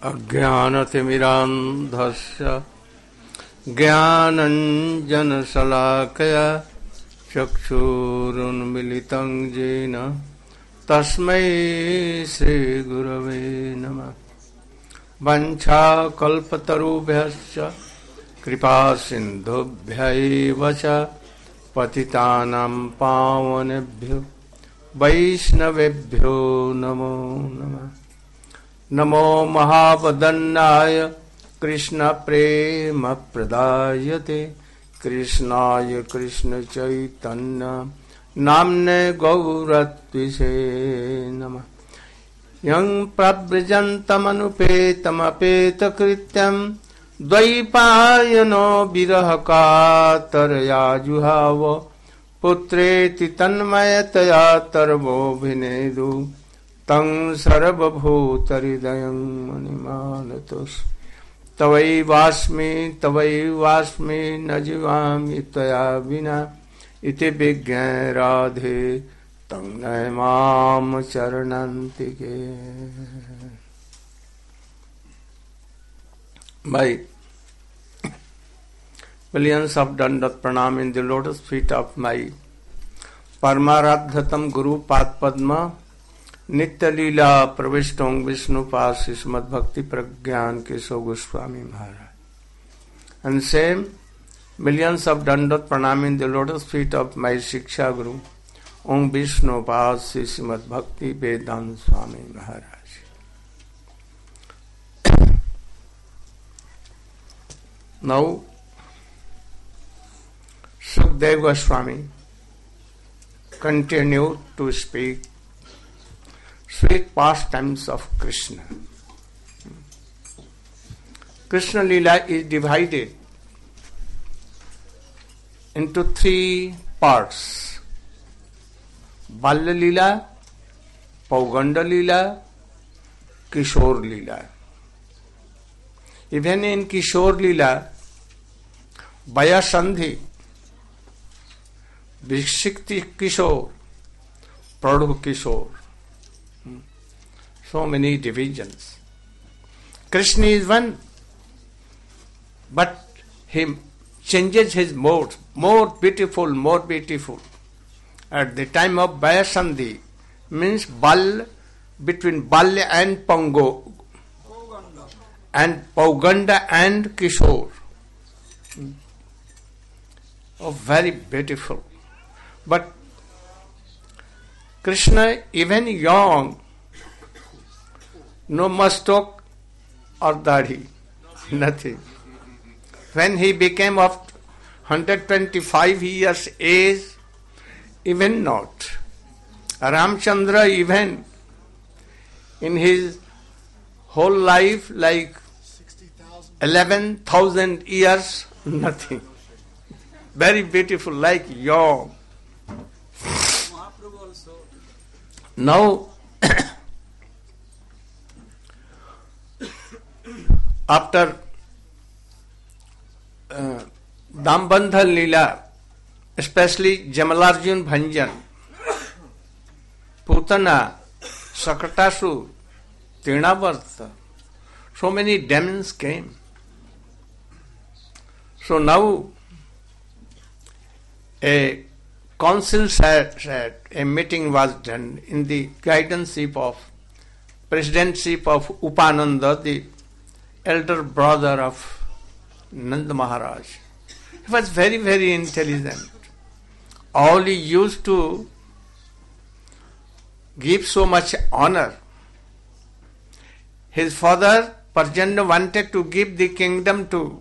अज्ञानतिमिरान्धस्य ज्ञानञ्जनशलाकया चक्षुरुन्मिलितं येन तस्मै श्रीगुरवे नमः। वञ्चाकल्पतरुभ्यश्च कृपासिन्धुभ्यैव च पतितानां पावनेभ्यो वैष्णवेभ्यो नमो नमः। नमो महावदन्नाय कृष्णप्रेमप्रदायते कृष्णाय कृष्णचैतन्य नाम्ने गौरत्विषे नमः। यं प्रव्रजन्तमनुपेतमपेतकृत्यं द्वैपायनो विरहकातरया जुहाव पुत्रेति तन्मयतया तर्वोऽभिनेदु तं सर्वभूतहृदयं मुनिमानतोऽस्मि। तवैवास्मि न जीवामि त्वया विना इति विज्ञाय राधे तं नमाम चरणान्तिके। By millions of dandat pranam in the lotus feet of my Paramaradhatam Guru Pad Padma Nitya Leela Pravishtam Vishnu Pas Srimad Bhakti Pragyan Keshav Goswami Maharaj. And same millions of dandat pranam in the lotus feet of my Shiksha Guru Om Vishnu Pas Srimad Bhakti Vedanta Swami Maharaj. Now, Sukadeva Goswami continued to speak sweet pastimes of Krishna. Krishna Leela is divided into three parts: Balya Leela, Pauganda Leela, Kishore Leela. Even in Kishore Leela, Vayasandhi, Vikshikti Kishore, Pradhu Kishore. So many divisions. Krishna is one, but he changes his modes, more beautiful. At the time of Vayasandhi, means Bal, between Balya and Pango, and Pauganda and Kishore. Oh, very beautiful. But Krishna, even young, no mustache or dadi, nothing. When he became of 125 years age, even not. Ramchandra, even in his whole life, like 11,000 years, nothing. Very beautiful, like young. Now, after Dambandha Leela, especially Jamalarjun Bhanjan, Putana, Sakatasur, Trinavarta, so many demons came. So now a council said, a meeting was done in the guidanship of presidentship of Upananda, the elder brother of Nanda Maharaj. He was very, very intelligent. All he used to give so much honor. His father, Parjanya, wanted to give the kingdom to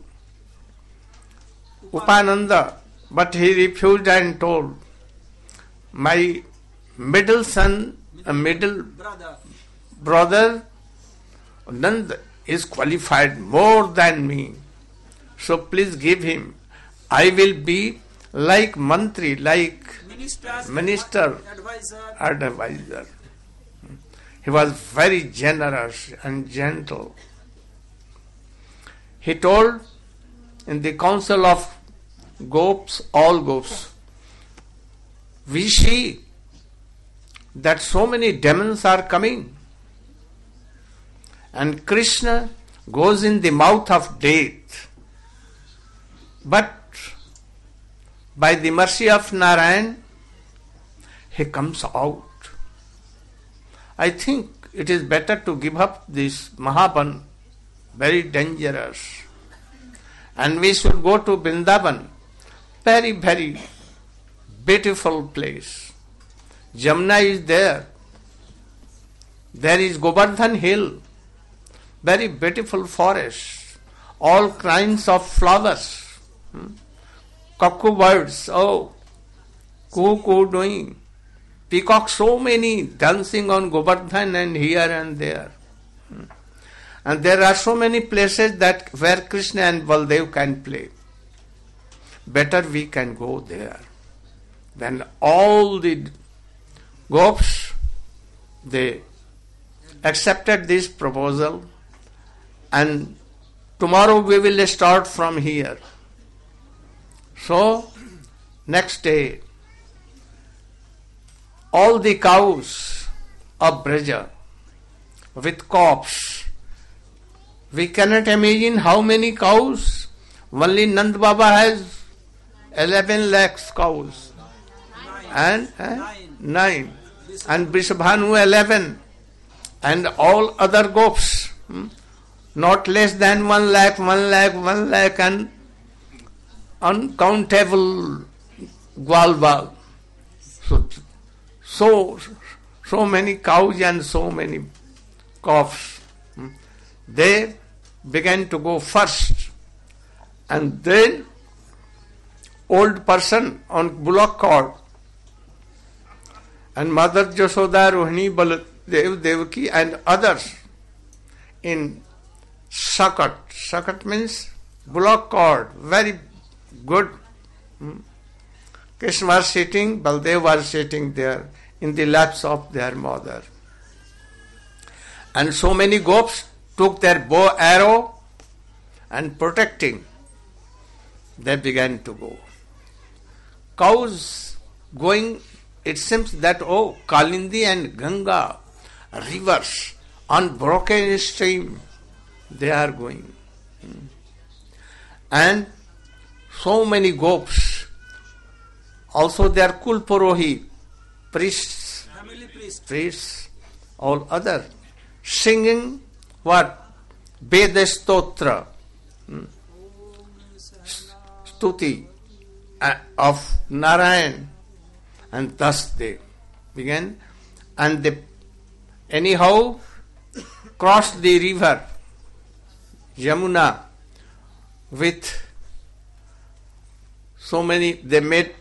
Upananda, but he refused and told, my middle son, middle brother, Nanda, is qualified more than me. So please give him. I will be like mantri, like minister, advisor. He was very generous and gentle. He told in the council of Gops, all Gops, we see that so many demons are coming And Krishna goes in the mouth of death. But by the mercy of Narayan, he comes out. I think it is better to give up this Mahaban, very dangerous. And we should go to Vrindavan, very, very beautiful place. Jamuna is there. There is Govardhan Hill, very beautiful forest, all kinds of flowers, cuckoo birds, coo doing, peacock, so many dancing on Govardhan and here and there. And there are so many places that where Krishna and Baldev can play. Better we can go there. Then all the gopis, they accepted this proposal, and tomorrow we will start from here. So, next day, all the cows of Braja with calves. We cannot imagine how many cows. Only Nand Baba has 11 lakhs cows. And 9. And Vrishabhanu 11. And all other gopis. Not less than 1 lakh, and uncountable Gwalbal. So many cows and so many calves. They began to go first, and then old person on bullock cart, and Mother Jashoda, Rohini, Baladev, Devaki, and others in sakat. Sakat means bullock cart, very good. Krishna was sitting, Baladev was sitting there in the laps of their mother. And so many gopis took their bow arrow and protecting, they began to go. Cows going, it seems that, Kalindi and Ganga, rivers, unbroken stream, they are going. And so many gopis, also their Kulpurohi, priests, all other, singing what? Veda Stotra, Stuti of Narayan. And thus they began, and they anyhow crossed the river Yamuna with so many, they made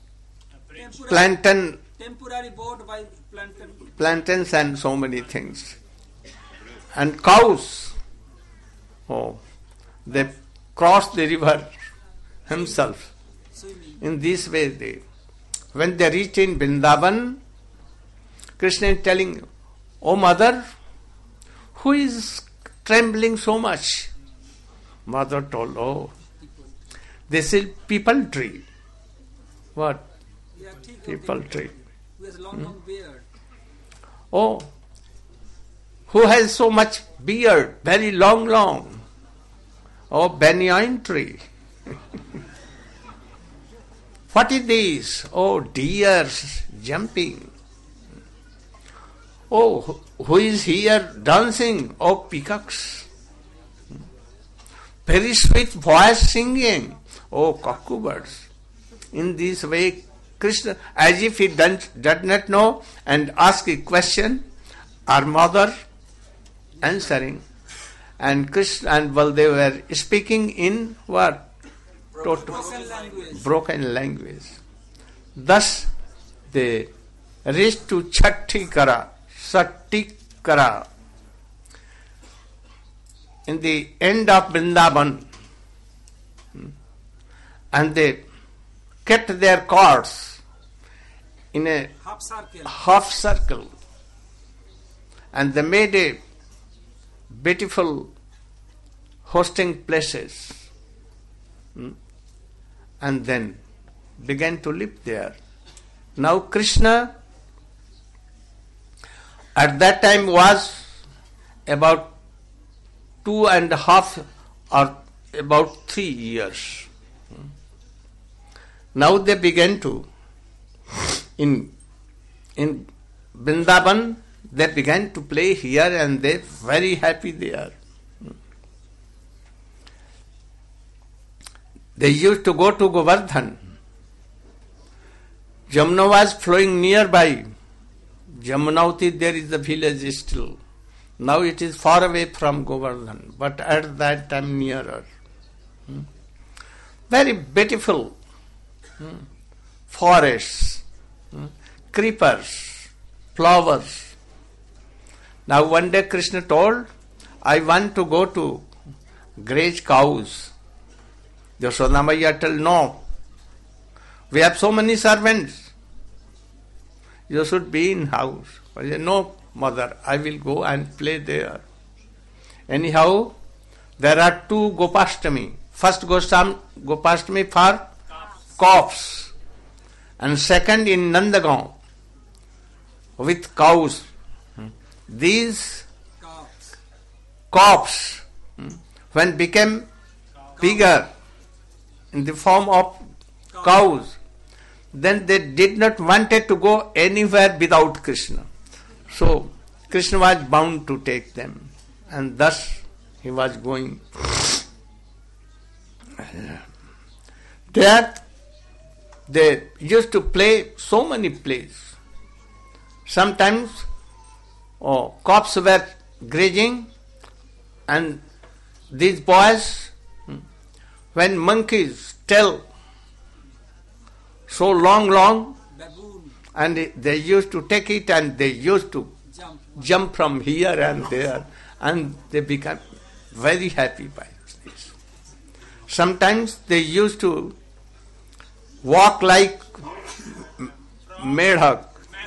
temporary boat by plantains and so many things. And cows, they crossed the river himself. In this way, when they reached in Vrindavan, Krishna is telling, "Oh mother, who is trembling so much?" Mother told, this is people tree. What? People tree. Who has long beard. Who has so much beard, very long? Banyan tree. What is this? Deers jumping. Who is here dancing? Peacocks. Very sweet voice singing. Cuckoo birds. In this way, Krishna, as if he does not know, and ask a question, our mother answering, and Krishna and Baldev were speaking in what? Broken language. Thus they reached to Chattikara, in the end of Vrindavan, and they kept their carts in a half circle, and they made a beautiful hosting places, and then began to live there. Now Krishna at that time was about 2.5 or about 3 years. Now they began to, in Vrindavan, they began to play here and they very happy they are. They used to go to Govardhan. Jamuna was flowing nearby. Jamunavati, there is the village still. Now it is far away from Govardhan, but at that time nearer. Very beautiful forests, creepers, flowers. Now one day Krishna told, I want to go to graze cows. Yashoda Maiya told, no. We have so many servants. You should be in house. I said, no, mother, I will go and play there. Anyhow, there are 2 Gopashtami. First Gopashtami for calves, and second in Nandagaon with cows. These calves, when became bigger in the form of cows, then they did not wanted to go anywhere without Krishna. So Krishna was bound to take them, and thus he was going. There they used to play so many plays. Sometimes cops were grazing, and these boys, when monkeys tell so long, baboon, and they used to take it and they used to jump from here and there, and they become very happy by this. Sometimes they used to walk like medhak,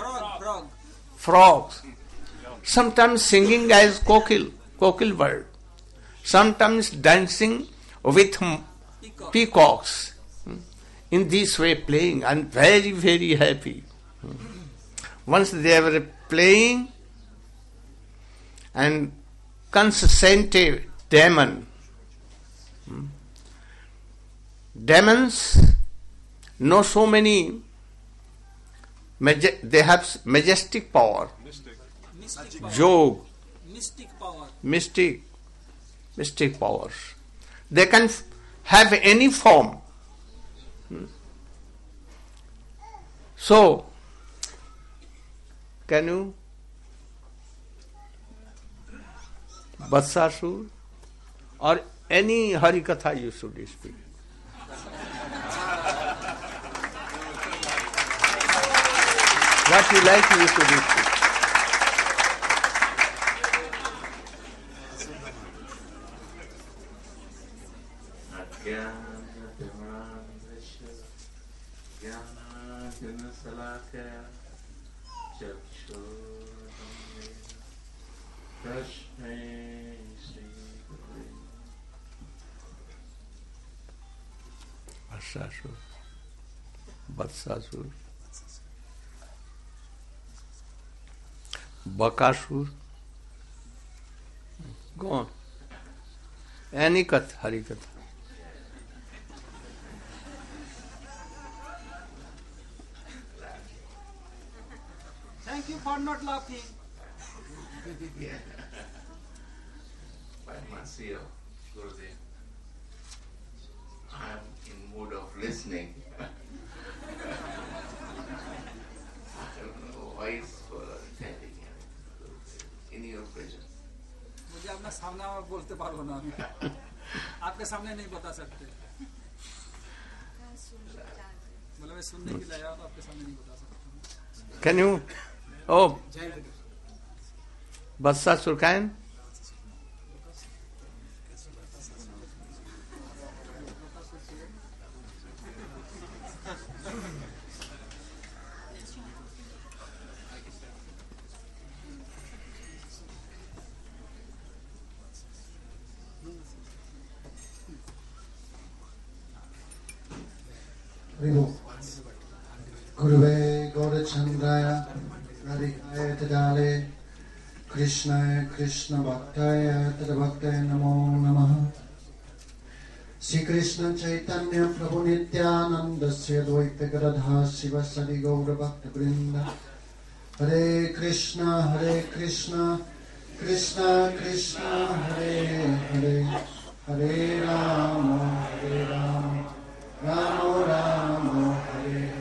frogs. Sometimes singing as kokil bird. Sometimes dancing with peacocks. In this way playing and very, very happy. Once they were playing, and consented demon. Demons know so many, they have majestic power. mystic power. Jog, Mystic power. mystic powers. They can have any form. So, can you, Vatsasur, or any Harikatha you should speak? What you like you should speak. Vatsasur, Bakasur, go on. Any katha, Harikatha. Thank you for not laughing. By mercy of Gurudev, I am in mood of listening. I have no voice for telling in your presence. मुझे अपना सामने में बोलते पारो ना मैं आपके सामने नहीं बता सकते मतलब मैं सुनने की लाया तो आपके सामने नहीं बता सकता Can you? Oh, Vatsasur can? Guruve Gaurachandraya Radhikaya Tadale Krishna Krishna Bhaktaya Tadabhaktaya Namo Namaha. Sri Krishna Chaitanya Prabhu Nityananda Sri Advaita Gadadha Shiva Sadi Gaura Bhakta Vrinda. Hare Krishna Krishna Krishna Hare Hare, Hare Rama Rama Rama Hare Hare.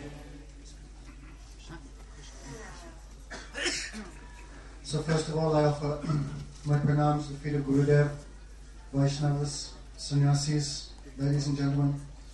So first of all, I offer my pranams to the feet of Gurudev, Vaishnavas, Sannyasis, ladies and gentlemen.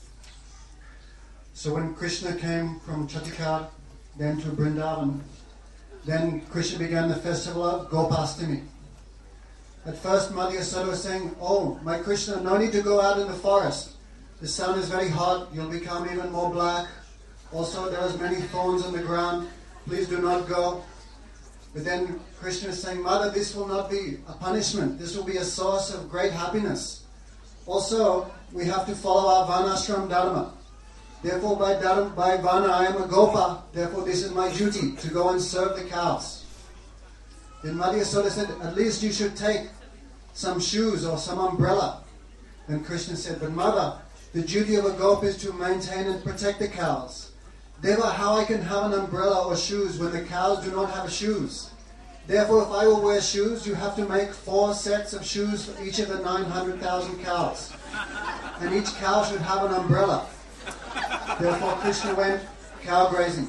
So when Krishna came from Chatikar, then to Vrindavan, then Krishna began the festival of Gopastami. At first, Madhya Yashoda was saying, "Oh, my Krishna, no need to go out in the forest. The sun is very hot, you'll become even more black. Also, there are many thorns on the ground. Please do not go." But then Krishna is saying, "Mother, this will not be a punishment. This will be a source of great happiness. Also, we have to follow our Varnashram Dharma. Therefore, by Varna, I am a Gopa. Therefore, this is my duty, to go and serve the cows." Then Madhya Yashoda said, "At least you should take some shoes or some umbrella." Then Krishna said, "But Mother, the duty of a Gopa is to maintain and protect the cows. Therefore, how I can have an umbrella or shoes when the cows do not have shoes? Therefore, if I will wear shoes, you have to make 4 sets of shoes for each of the 900,000 cows. And each cow should have an umbrella." Therefore, Krishna went cow grazing.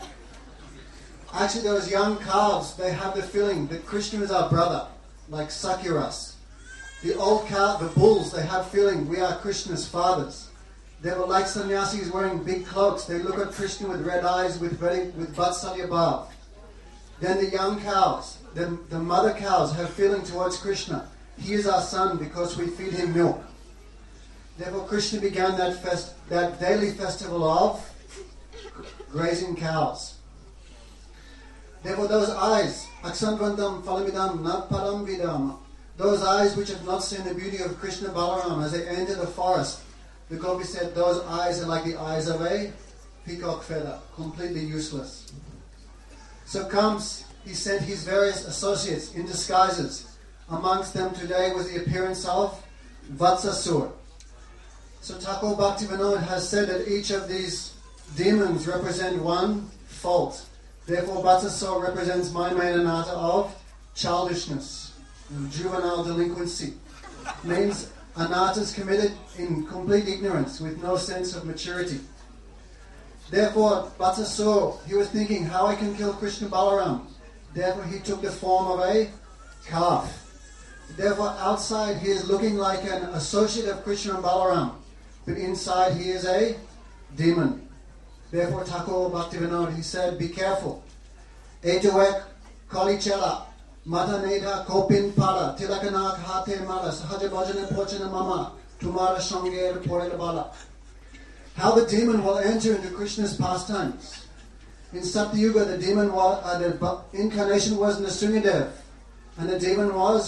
Actually, those young calves, they have the feeling that Krishna is our brother, like Sakyaras. The old cow, the bulls, they have feeling we are Krishna's fathers. They were like sannyasis wearing big cloaks. They look at Krishna with red eyes, with Vatsalya Bhav. Then the young cows, the mother cows have feeling towards Krishna. He is our son because we feed him milk. Therefore, Krishna began that daily festival of grazing cows. Therefore, those eyes, Aksanvantam Phalamidam Naparam Vidam, those eyes which have not seen the beauty of Krishna Balaram as they enter the forest, the Gopi said, those eyes are like the eyes of a peacock feather, completely useless. So comes, he sent his various associates in disguises. Amongst them today was the appearance of Vatsasur. So Thakur Bhaktivinoda has said that each of these demons represent one fault. Therefore, Vatsasur represents Maya Anatta of childishness, juvenile delinquency. Means Anatta's committed in complete ignorance with no sense of maturity. Therefore, Vatsasur, he was thinking how I can kill Krishna Balaram. Therefore, he took the form of a calf. Therefore, outside he is looking like an associate of Krishna and Balaram, but inside he is a demon. Therefore, Thakur Bhaktivinoda, he said, be careful. Etuvek Kalichela, Mataneda Kopin Pala, Tilakanak Hate Mala, Sahaja Bhajana Pochana Mama, Tumara Shangir Porela Bala. How the demon will enter into Krishna's pastimes. In Satyuga, the demon was, the incarnation was Nrsimhadev, and the demon was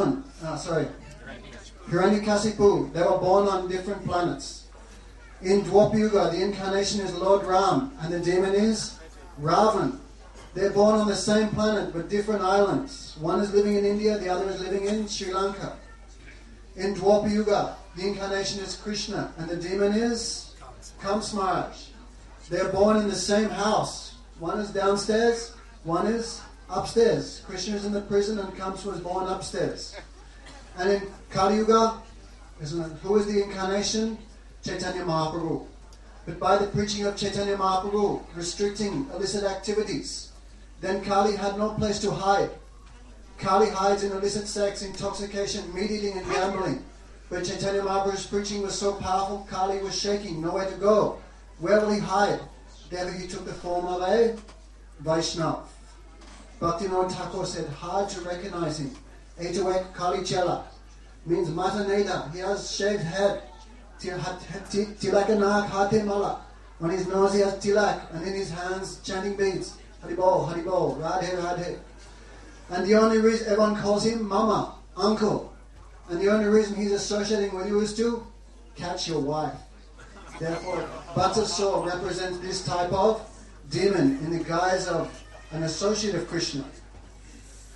Hiranyakasipu. They were born on different planets. In Dwapara Yuga, the incarnation is Lord Ram, and the demon is Ravan. They're born on the same planet, but different islands. One is living in India, the other is living in Sri Lanka. In Dwapara Yuga, the incarnation is Krishna, and the demon is Kamsa Maharaj. They're born in the same house. One is downstairs, one is upstairs. Krishna is in the prison and Kamsa was born upstairs. And in Kali Yuga, who is the incarnation? Chaitanya Mahaprabhu. But by the preaching of Chaitanya Mahaprabhu, restricting illicit activities, then Kali had no place to hide. Kali hides in illicit sex, intoxication, meat eating and gambling. But Chaitanya Mahaprabhu's preaching was so powerful, Kali was shaking, nowhere to go. Where will he hide? Therefore he took the form of a Vaishnava. Bhaktivinoda Thakur said, hard to recognize him. Etuvek Kali Chela means Mataneda. He has shaved head. Tilakanak Hate Mala. On his nose he has tilak, and in his hands chanting beads. Haribol, Haribol, Radhe, Radhe. And the only reason everyone calls him Mama, Uncle. And the only reason he's associating with you is to catch your wife. Therefore, Vatsasur represents this type of demon in the guise of an associate of Krishna.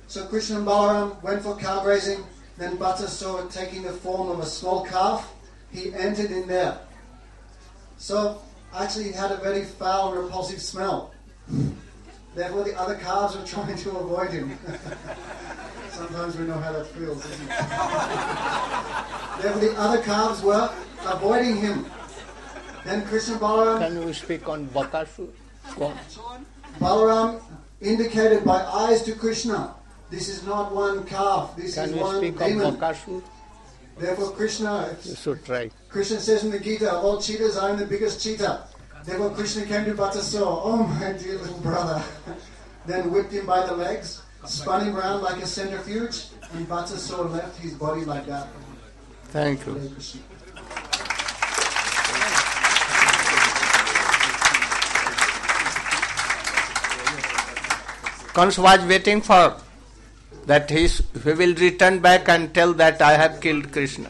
So Krishna and Balaram went for cow grazing. Then Bhatta saw it taking the form of a small calf. He entered in there. So actually he had a very foul, repulsive smell. Therefore the other calves were trying to avoid him. Sometimes we know how that feels, isn't it? Therefore the other calves were avoiding him. Then Krishna and Balaram... Can you speak on Bakasur? Go on. Balaram indicated by eyes to Krishna, this is not one calf, this is one demon. Can you speak on Bakasur? Therefore Krishna... You should try. Krishna says in the Gita, of all cheetahs, I am the biggest cheetah. Therefore Krishna came to Bhattasura, oh my dear little brother. Then whipped him by the legs, spun him around like a centrifuge, and Bhattasura left his body like that. Thank you. Hare Krishna. Kans was waiting for that he will return back and tell that I have killed Krishna.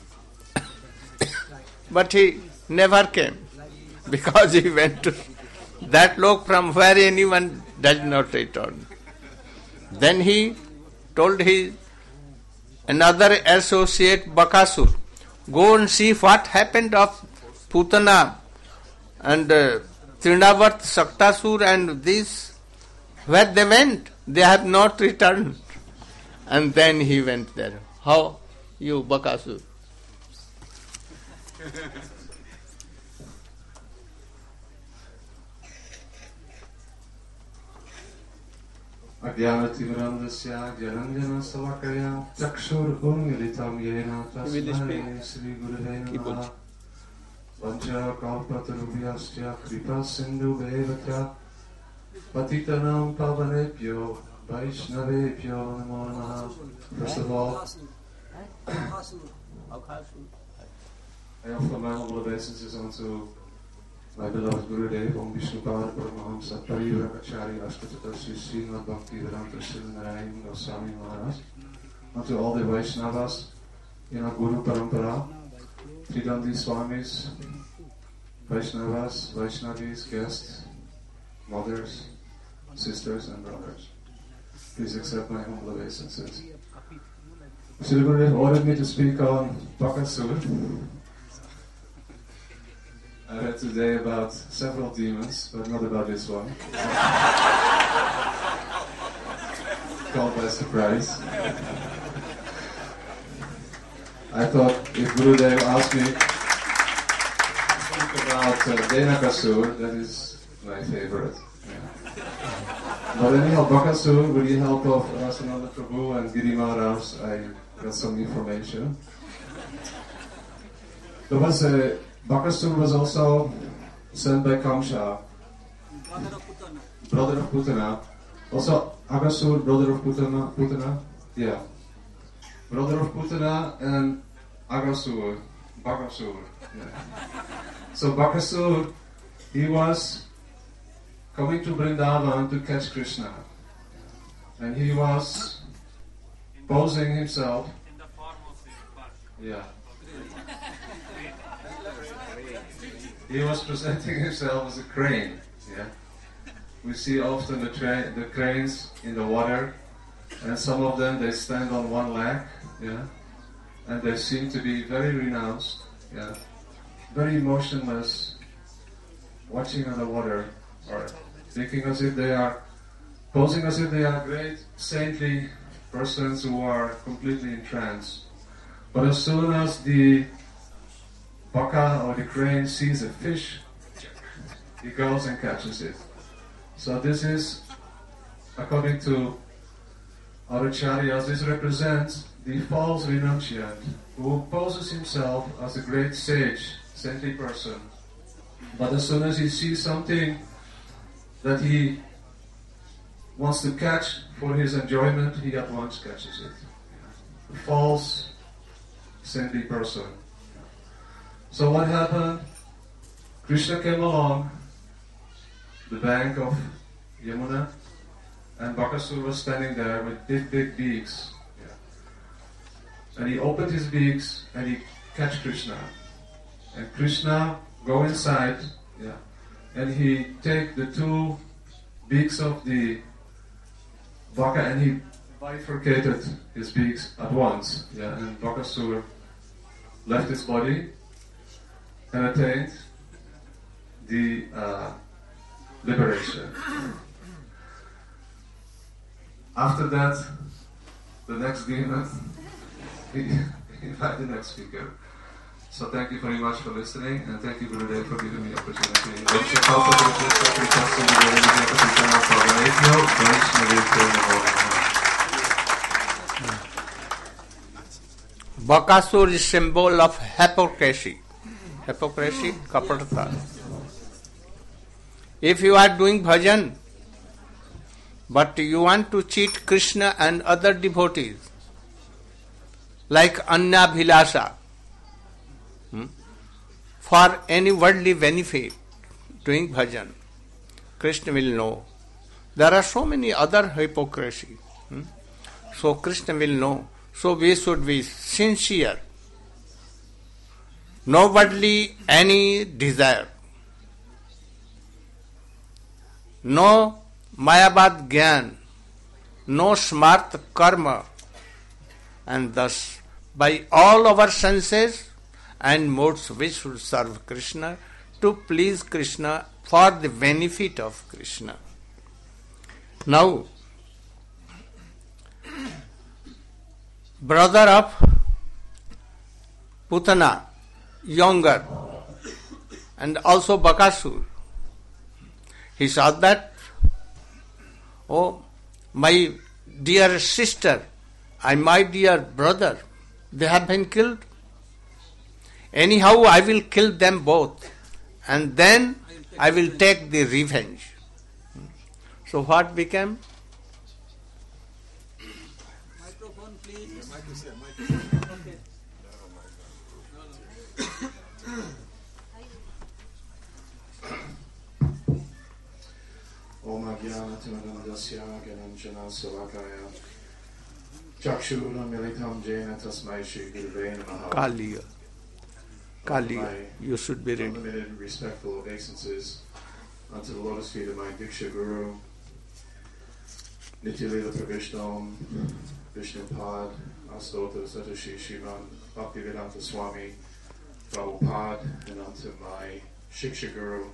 But he never came because he went to that lok from where anyone does not return. Then he told his another associate Bakasur, go and see what happened of Putana and Trinavat, Saktasur and these. Where they went, they have not returned. And then he went there. How you, Bakasur? Adhyanatimrandasya Jananjana Salakaya Chakshur Unmilitam Yena Tasmai Sri Gurave Namaha Vancha Kalpatarubhyasya Kripa Sindhu Bhevata Patitanam Pavanepyo Vaishnavepyo Namo Namaha. First of all, I offer my humble obeisances unto my beloved Gurudev, Om Vishnupad Paramahamsa Parivarakacharya Ashtatasi Srimad Bhaktivedanta Siddhanarayan Goswami Maharaj, unto all the Vaishnavas in our Guru Parampara, Tridandi Swamis, Vaishnavas, Vaishnavis, guests, mothers, sisters and brothers. Please accept my humble obeisances. Sri Gurudev ordered me to speak on Bakasur. I read today about several demons, but not about this one. Caught by surprise. I thought if Gurudev asked me to speak about Denakasur, that is my favorite. Yeah. But anyhow, Bakasur, with the help of Rasananda Prabhu and Giri Maharaj, I got some information. There was Bakasur was also sent by Kamsa, brother of Putana. Also Agasur, brother of Putana. Yeah. Brother of Putana and Bakasur. Yeah. So Bakasur, he was coming to Vrindavan to catch Krishna. And he was posing himself. Yeah. He was presenting himself as a crane. Yeah. We see often the cranes in the water, and some of them they stand on one leg. Yeah. And they seem to be very renounced. Yeah. Very motionless, watching on the water, or thinking as if they are, posing as if they are great saintly persons who are completely in trance. But as soon as the Baka or the crane sees a fish, he goes and catches it. So this is, according to our acharyas, this represents the false renunciant who poses himself as a great sage, saintly person. But as soon as he sees something that he wants to catch for his enjoyment, he at once catches it. A false saintly person. So what happened? Krishna came along the bank of Yamuna, and Bakasur was standing there with big beaks. Yeah. And he opened his beaks and he catch Krishna. And Krishna go inside, yeah, and he take the two beaks of the Baka and he bifurcated his beaks at once, and Bakasura left his body and attained the liberation. After that, the next demon, he invited the next speaker. So thank you very much for listening, and thank you, Gurudev, for giving me the opportunity. Bakasur is symbol of hypocrisy. Hypocrisy, kapatata. If you are doing bhajan, but you want to cheat Krishna and other devotees, like Anya Bhilasa, for any worldly benefit, doing bhajan, Krishna will know. There are so many other hypocrisy. So Krishna will know. So we should be sincere. No worldly any desire. No Mayabad Gyan. No smart karma. And thus, by all our senses and modes, we should serve Krishna to please Krishna for the benefit of Krishna. Now, brother of Putana, younger, and also Bakasur, he saw that, oh, my dear sister and my dear brother, they have been killed. Anyhow, I will kill them both, and then I will take the revenge. So what became? Microphone, please. Okay. Om Ajnanatimandasya Gananjana Salakaya Chakshura Militam Jena Tasmai Shri Gurave Namaha. Kaliya. You should be ready. Unlimited respectful obeisances unto the lotus feet of my Diksha Guru, Nityalila Pravishtam, Vishnupad, Astota Satoshi Shivan, Bhaktivedanta Swami, Prabhupada, and unto my Shiksha Guru,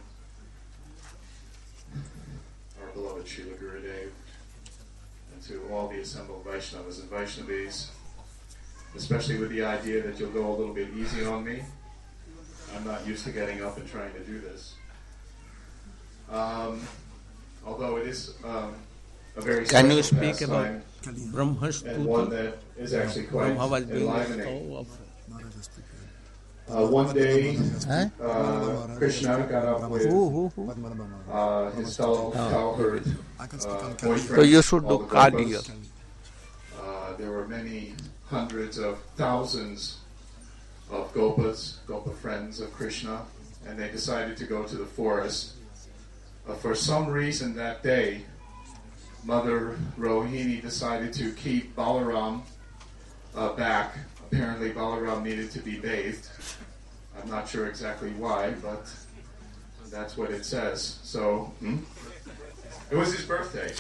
our beloved Srila Gurudev, and to all the assembled Vaishnavas and Vaishnavis, especially with the idea that you'll go a little bit easy on me. I'm not used to getting up and trying to do this. Although it is a very Can you special speak about pastime, Brahmastuta? and one that is actually quite Brahma was being enlivening. One day, Krishna got up with his fellow cowherd boyfriend. So you should do all the Kaliya. Gopas. There were many hundreds of thousands of Gopas, Gopa friends of Krishna, and they decided to go to the forest. For some reason that day, Mother Rohini decided to keep Balaram back. Apparently Balaram needed to be bathed. I'm not sure exactly why, but that's what it says. So, it was his birthday.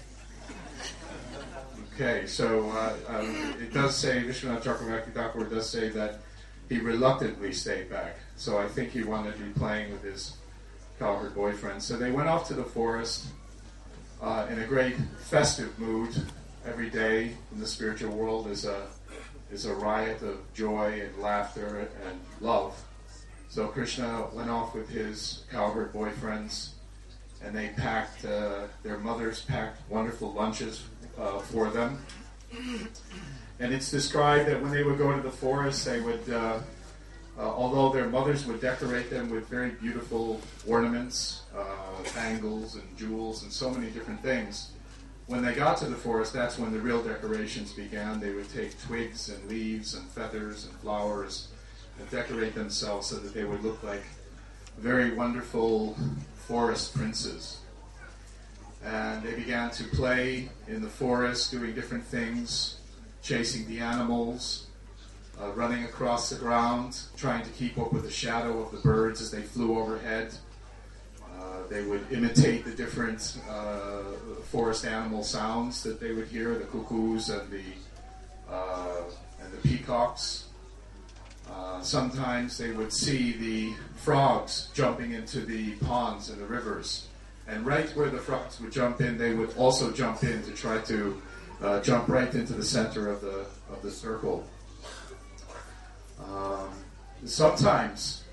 Okay, so it does say, Vishwanath Chakravarti Thakur does say that he reluctantly stayed back. So I think he wanted to be playing with his cowherd boyfriend. So they went off to the forest in a great festive mood. Every day in the spiritual world is a riot of joy and laughter and love. So Krishna went off with his cowherd boyfriends, and they packed, their mothers packed wonderful lunches for them. And it's described that when they would go to the forest, they would, although their mothers would decorate them with very beautiful ornaments, bangles and jewels and so many different things, when they got to the forest, that's when the real decorations began. They would take twigs and leaves and feathers and flowers and decorate themselves so that they would look like very wonderful forest princes. And they began to play in the forest, doing different things, chasing the animals, running across the ground, trying to keep up with the shadow of the birds as they flew overhead. They would imitate the different forest animal sounds that they would hear, the cuckoos and the peacocks. Sometimes they would see the frogs jumping into the ponds and the rivers. And right where the frogs would jump in, they would also jump in to try to jump right into the center of the circle. Sometimes,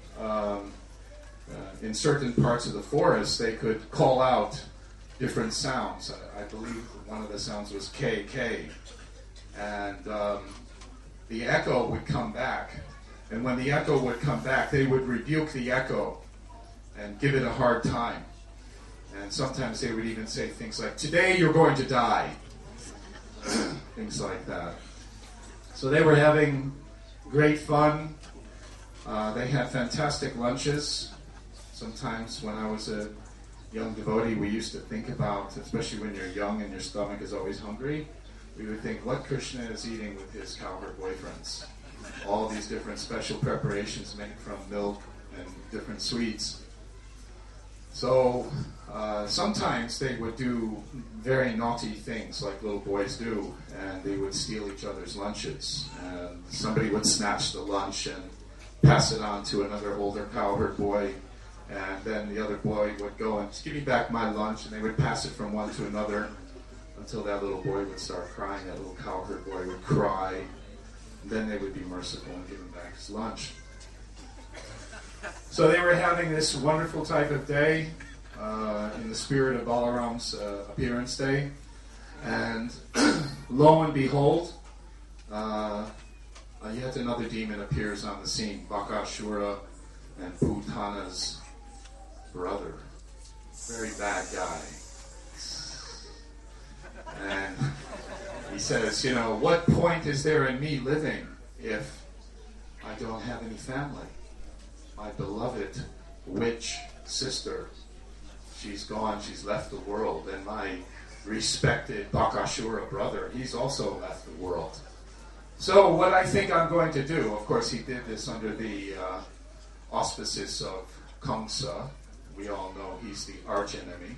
in certain parts of the forest, they could call out different sounds. I believe one of the sounds was K. And the echo would come back. And when the echo would come back, they would rebuke the echo and give it a hard time. And sometimes they would even say things like, "Today you're going to die." Things like that. So they were having great fun. They had fantastic lunches. Sometimes when I was a young devotee, we used to think about, especially when you're young and your stomach is always hungry, we would think what Krishna is eating with his cowherd boyfriends. All these different special preparations made from milk and different sweets. So sometimes they would do very naughty things like little boys do, and they would steal each other's lunches. And somebody would snatch the lunch and pass it on to another older cowherd boy, and then the other boy would go and give me back my lunch, and they would pass it from one to another until that little boy would start crying. That little cowherd boy would cry, and then they would be merciful and give him back his lunch. So they were having this wonderful type of day in the spirit of Balaram's appearance day, and lo and behold, yet another demon appears on the scene, Bakashura and Putana's brother. Very bad guy. And he says, what point is there in me living if I don't have any family? My beloved witch sister, she's gone, she's left the world, and my respected Bakashura brother, he's also left the world. So what I think I'm going to do, of course he did this under the auspices of Kamsa. We all know he's the archenemy.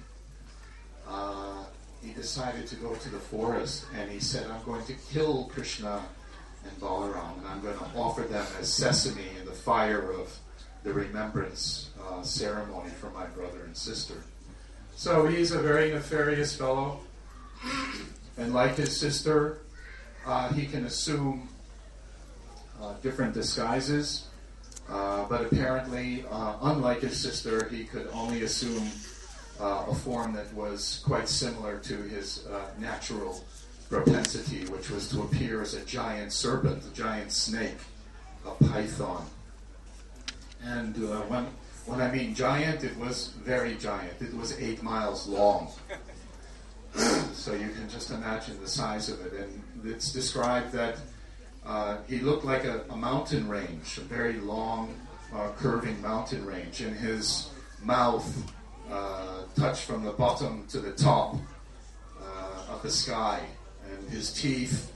He decided to go to the forest, and he said, I'm going to kill Krishna and Balaram, and I'm going to offer them as sesame in the fire of the remembrance ceremony for my brother and sister. So he's a very nefarious fellow, and like his sister, he can assume different disguises, but apparently, unlike his sister, he could only assume a form that was quite similar to his natural propensity, which was to appear as a giant serpent, a giant snake, a python. And when I mean giant, it was very giant. It was 8 miles long. So you can just imagine the size of it. And it's described that he looked like a mountain range, a very long, curving mountain range. And his mouth touched from the bottom to the top of the sky. And his teeth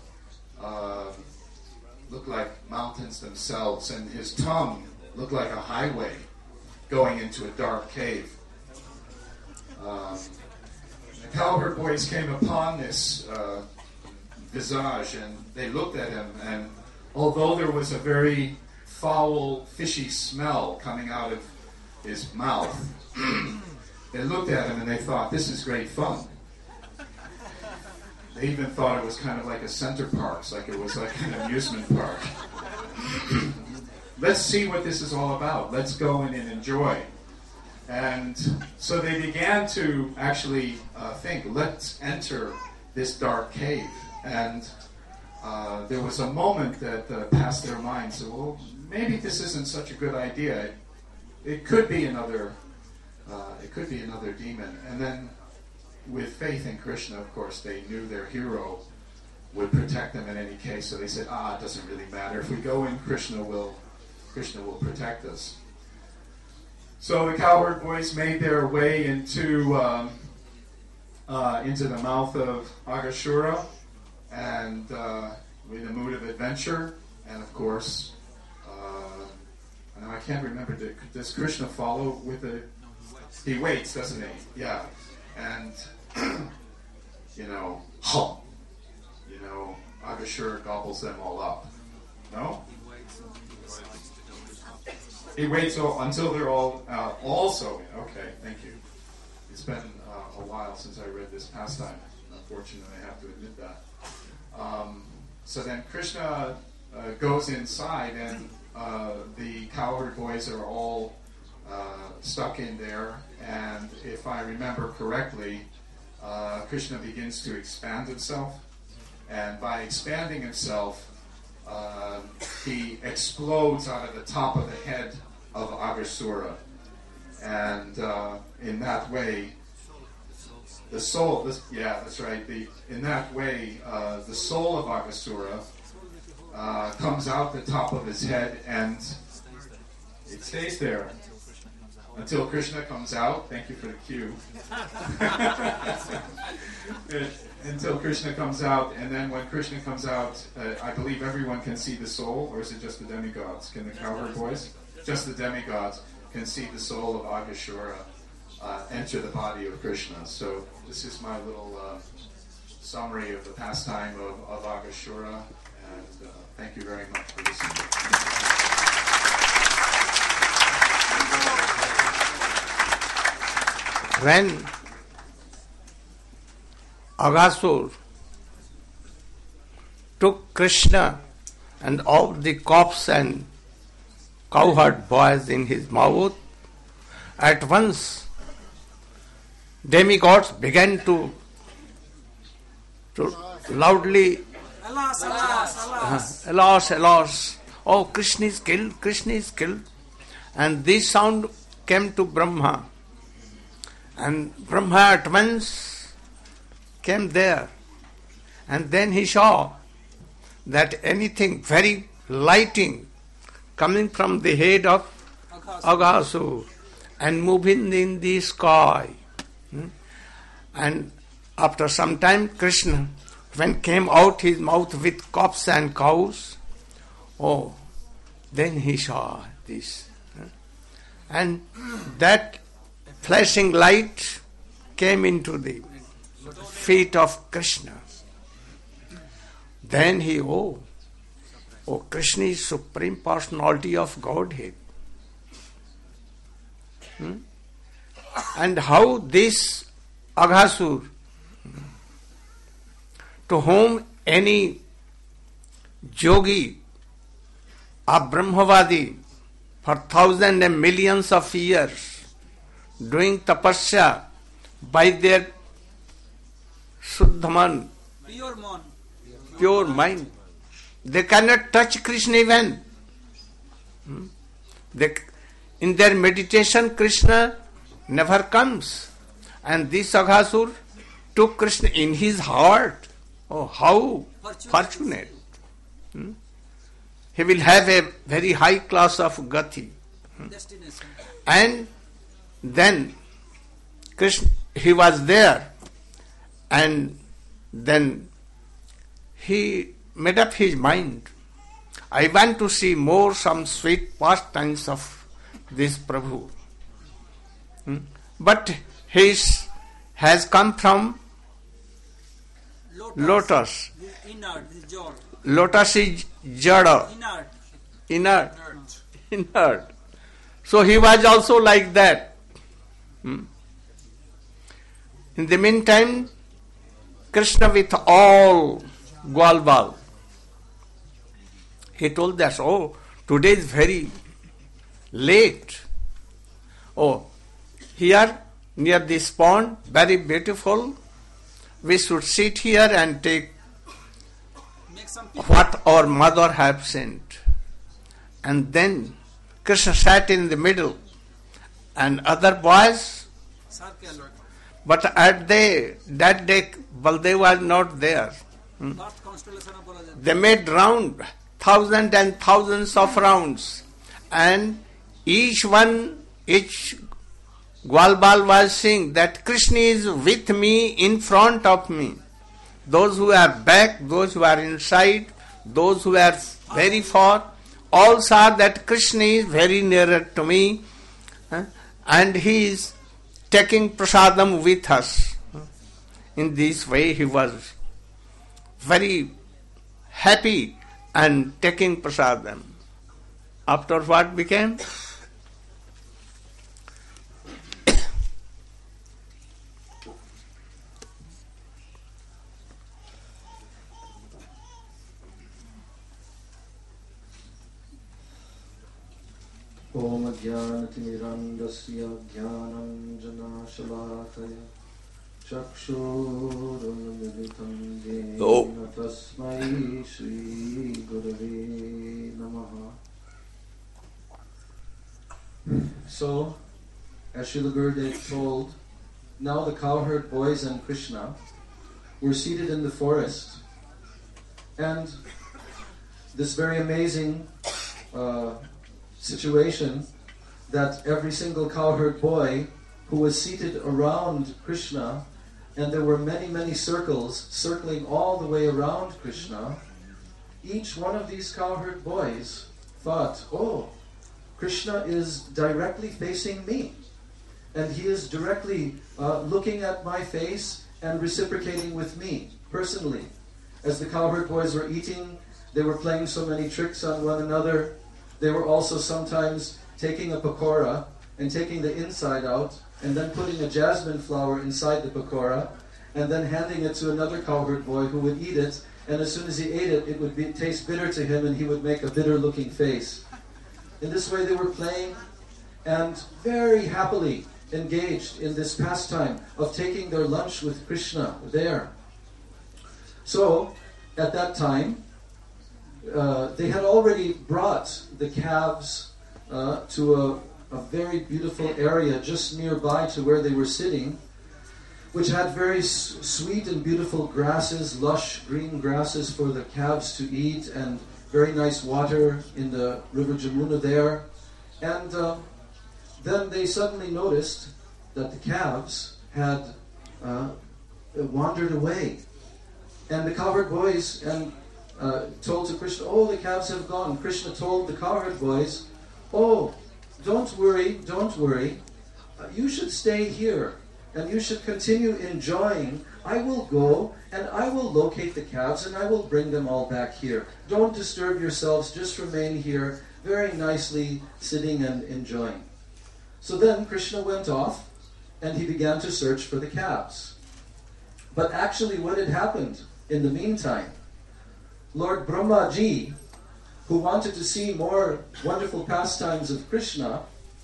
looked like mountains themselves. And his tongue looked like a highway going into a dark cave. The cowherd boys came upon this visage, and they looked at him, and although there was a very foul, fishy smell coming out of his mouth, they looked at him and they thought, this is great fun. They even thought it was kind of like a Center Parcs, like it was like an amusement park. Let's see what this is all about. Let's go in and enjoy. And so they began to actually think, let's enter this dark cave. And there was a moment that passed their minds. So, well, maybe this isn't such a good idea. It could be another demon. And then, with faith in Krishna, of course, they knew their hero would protect them in any case. So they said, it doesn't really matter. If we go in, Krishna will protect us. So the cowherd boys made their way into the mouth of Agashura, and in a mood of adventure. And of course, now I can't remember. Does Krishna follow with a He waits, doesn't he? Yeah. And, Agashura gobbles them all up. No? He waits until they're all also. Okay, thank you. It's been a while since I read this pastime. Unfortunately, I have to admit that. So then Krishna goes inside, and the cowherd boys are all stuck in there. And if I remember correctly, Krishna begins to expand himself. And by expanding himself, he explodes out of the top of the head of Aghasura. And in that way, the soul, that's right. In that way, the soul of Aghasura comes out the top of his head, and it stays there until Krishna comes out. Thank you for the cue. Until Krishna comes out, and then when Krishna comes out, I believe everyone can see the soul, or is it just the demigods? Can the cowherd boys? Just the demigods can see the soul of Aghasura enter the body of Krishna. So this is my little summary of the pastime of Aghasura, and thank you very much for listening. When Aghasur took Krishna and all the corpse and cowherd boys in his mouth, at once demigods began to loudly, Alas, alas, alas. alas, alas, oh, Krishna is killed, Krishna is killed. And this sound came to Brahma. And Brahma at once came there. And then he saw that anything very lighting coming from the head of Aghasur and moving in the sky. And after some time, Krishna, when came out his mouth with corpse and cows, then he saw this. And that flashing light came into the feet of Krishna. Then he, Krishna is Supreme Personality of Godhead. And how this Aghasur, to whom any yogi or Brahmavadi for thousands and millions of years doing tapasya by their Shuddhaman, pure mind, they cannot touch Krishna even. In their meditation, Krishna never comes. And this Aghasur took Krishna in his heart. Oh, how fortunate. He will have a very high class of gati. And then Krishna, he was there, and then he made up his mind. I want to see some sweet pastimes of this Prabhu. But he has come from lotus. Lotus is jada. Inert. So he was also like that. In the meantime, Krishna with all Gwalbal, he told us, today is very late. Here near this pond, very beautiful, we should sit here and take what our mother have sent. And then Krishna sat in the middle, and other boys, but that day Baldev was not there. They made round, thousands and thousands of rounds, and each Gwalbal was saying that Krishna is with me, in front of me. Those who are back, those who are inside, those who are very far, all saw that Krishna is very nearer to me. and he is taking prasadam with us. In this way he was very happy and taking prasadam. After what became? Om Jnanatimirandasya Jnananjanashalakaya Chakshurunmilitam Jena Tasmai Shri Gurave Namaha. So, as Srila Gurudev told, now the cowherd boys and Krishna were seated in the forest, and this very amazing situation that every single cowherd boy who was seated around Krishna, and there were many, many circles circling all the way around Krishna, each one of these cowherd boys thought, oh, Krishna is directly facing me, and he is directly looking at my face and reciprocating with me personally. As the cowherd boys were eating, they were playing so many tricks on one another. They were also sometimes taking a pakora and taking the inside out and then putting a jasmine flower inside the pakora and then handing it to another cowherd boy who would eat it, and as soon as he ate it, it would taste bitter to him and he would make a bitter looking face. In this way they were playing and very happily engaged in this pastime of taking their lunch with Krishna there. So, at that time, they had already brought the calves to a very beautiful area just nearby to where they were sitting, which had very sweet and beautiful grasses, lush green grasses for the calves to eat, and very nice water in the river Jamuna there. And then they suddenly noticed that the calves had wandered away. And the cowherd boys told to Krishna, oh, the calves have gone. Krishna told the cowherd boys, oh, don't worry. You should stay here and you should continue enjoying. I will go and I will locate the calves and I will bring them all back here. Don't disturb yourselves, just remain here very nicely sitting and enjoying. So then Krishna went off and he began to search for the calves. But actually what had happened in the meantime, Lord Brahmaji, who wanted to see more wonderful pastimes of Krishna,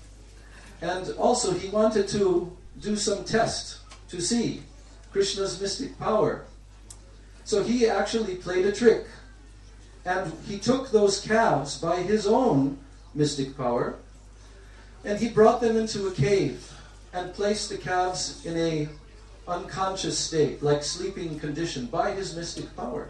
and also he wanted to do some test to see Krishna's mystic power. So he actually played a trick, and he took those calves by his own mystic power, and he brought them into a cave and placed the calves in a unconscious state, like sleeping condition, by his mystic power.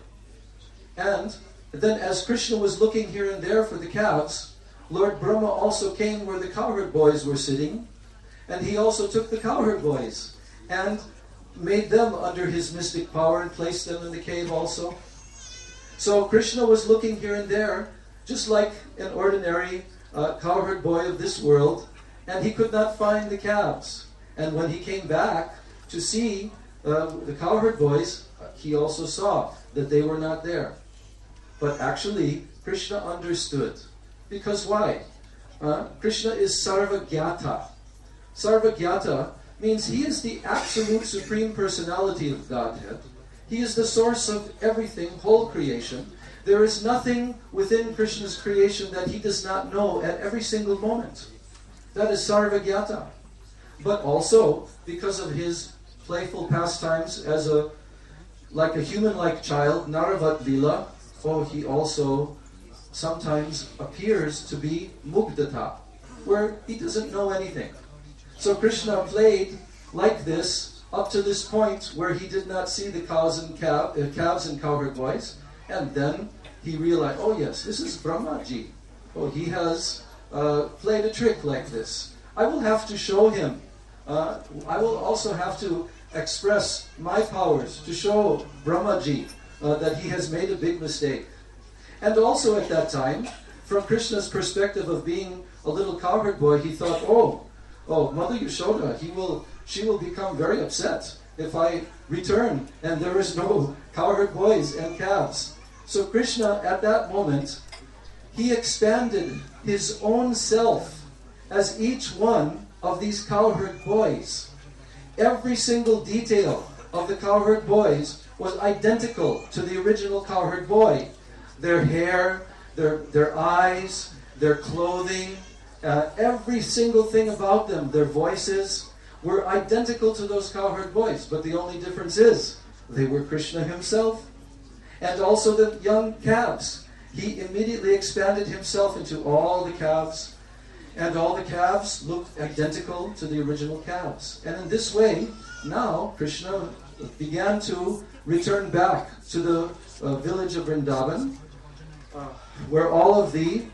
And then as Krishna was looking here and there for the calves, Lord Brahma also came where the cowherd boys were sitting, and he also took the cowherd boys and made them under his mystic power and placed them in the cave also. So Krishna was looking here and there, just like an ordinary cowherd boy of this world, and he could not find the calves. And when he came back to see the cowherd boys, he also saw that they were not there. But actually, Krishna understood. Because why? Krishna is Sarvagyata. Sarvagyata means he is the absolute supreme personality of Godhead. He is the source of everything, whole creation. There is nothing within Krishna's creation that he does not know at every single moment. That is Sarvagyata. But also, because of his playful pastimes as like a human-like child, Naravat Lila, he also sometimes appears to be Mugdata, where he doesn't know anything. So Krishna played like this up to this point where he did not see the calves and cowherd boys, and then he realized, oh yes, this is Brahmaji. Oh, he has played a trick like this. I will have to show him. I will also have to express my powers to show Brahmaji that he has made a big mistake. And also at that time, from Krishna's perspective of being a little cowherd boy, he thought, oh, oh, Mother Yashoda, she will become very upset if I return and there is no cowherd boys and calves. So Krishna, at that moment, he expanded his own self as each one of these cowherd boys. Every single detail of the cowherd boys was identical to the original cowherd boy. Their hair, their eyes, their clothing, every single thing about them, their voices, were identical to those cowherd boys. But the only difference is, they were Krishna himself. And also the young calves. He immediately expanded himself into all the calves. And all the calves looked identical to the original calves. And in this way, now Krishna began to return back to the village of Vrindavan, where all of the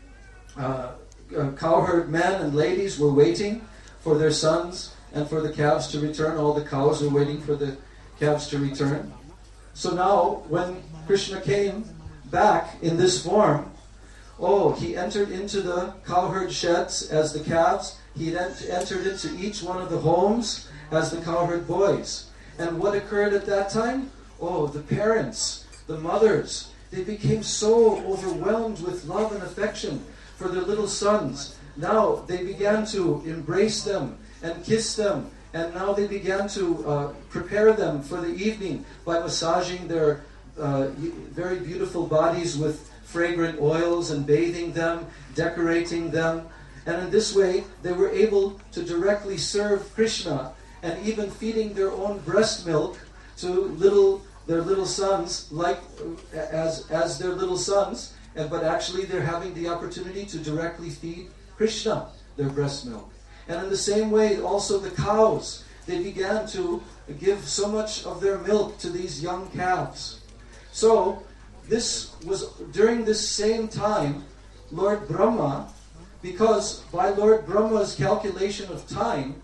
cowherd men and ladies were waiting for their sons and for the calves to return. All the cows were waiting for the calves to return. So now, when Krishna came back in this form, he entered into the cowherd sheds as the calves. He entered into each one of the homes as the cowherd boys. And what occurred at that time? The parents, the mothers, they became so overwhelmed with love and affection for their little sons. Now they began to embrace them and kiss them. And now they began to prepare them for the evening by massaging their very beautiful bodies with fragrant oils and bathing them, decorating them. And in this way, they were able to directly serve Krishna and even feeding their own breast milk to their little sons, like as their little sons. But actually, they're having the opportunity to directly feed Krishna their breast milk. And in the same way, also the cows, they began to give so much of their milk to these young calves. So, this was during this same time, Lord Brahma, because by Lord Brahma's calculation of time,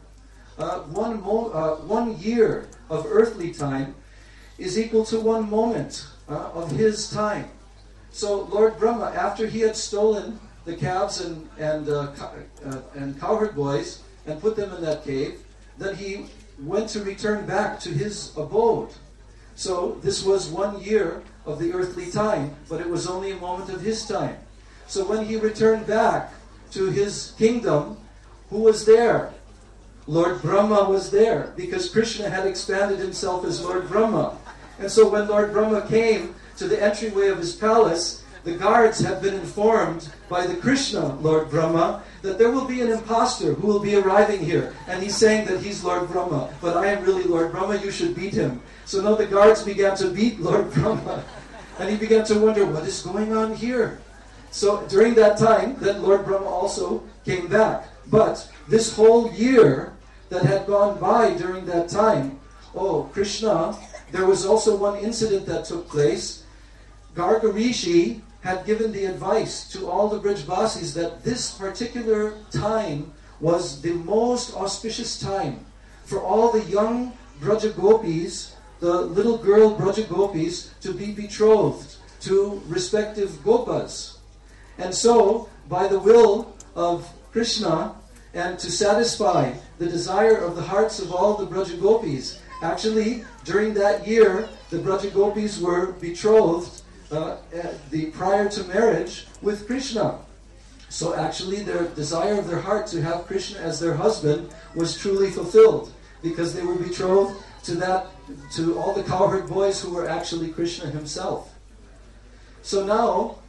1 year of earthly time is equal to 1 moment of his time. So Lord Brahma, after he had stolen the calves and cowherd boys and put them in that cave, then he went to return back to his abode. So this was 1 year of the earthly time, but it was only a moment of his time. So when he returned back to his kingdom, who was there? Lord Brahma was there, because Krishna had expanded himself as Lord Brahma. And so when Lord Brahma came to the entryway of his palace, the guards had been informed by the Krishna, Lord Brahma, that there will be an impostor who will be arriving here. And he's saying that he's Lord Brahma, but I am really Lord Brahma, you should beat him. So now the guards began to beat Lord Brahma. And he began to wonder, what is going on here? So during that time, that Lord Brahma also came back. But this whole year that had gone by during that time, Krishna, there was also one incident that took place. Garga Rishi had given the advice to all the Brajvasis that this particular time was the most auspicious time for all the young Brajagopis, the little girl Brajagopis, to be betrothed to respective Gopas. And so, by the will of Krishna, and to satisfy the desire of the hearts of all the Brajagopis, actually, during that year, the Brajagopis were betrothed prior to marriage with Krishna. So actually, their desire of their heart to have Krishna as their husband was truly fulfilled, because they were betrothed to all the cowherd boys who were actually Krishna himself. So now,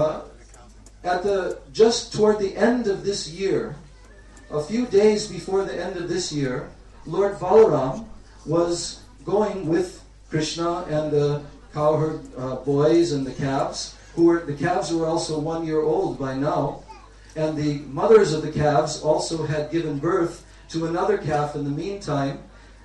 just toward the end of this year, a few days before the end of this year, Lord Balaram was going with Krishna and the cowherd boys and the calves. The calves were also 1 year old by now, and the mothers of the calves also had given birth to another calf in the meantime.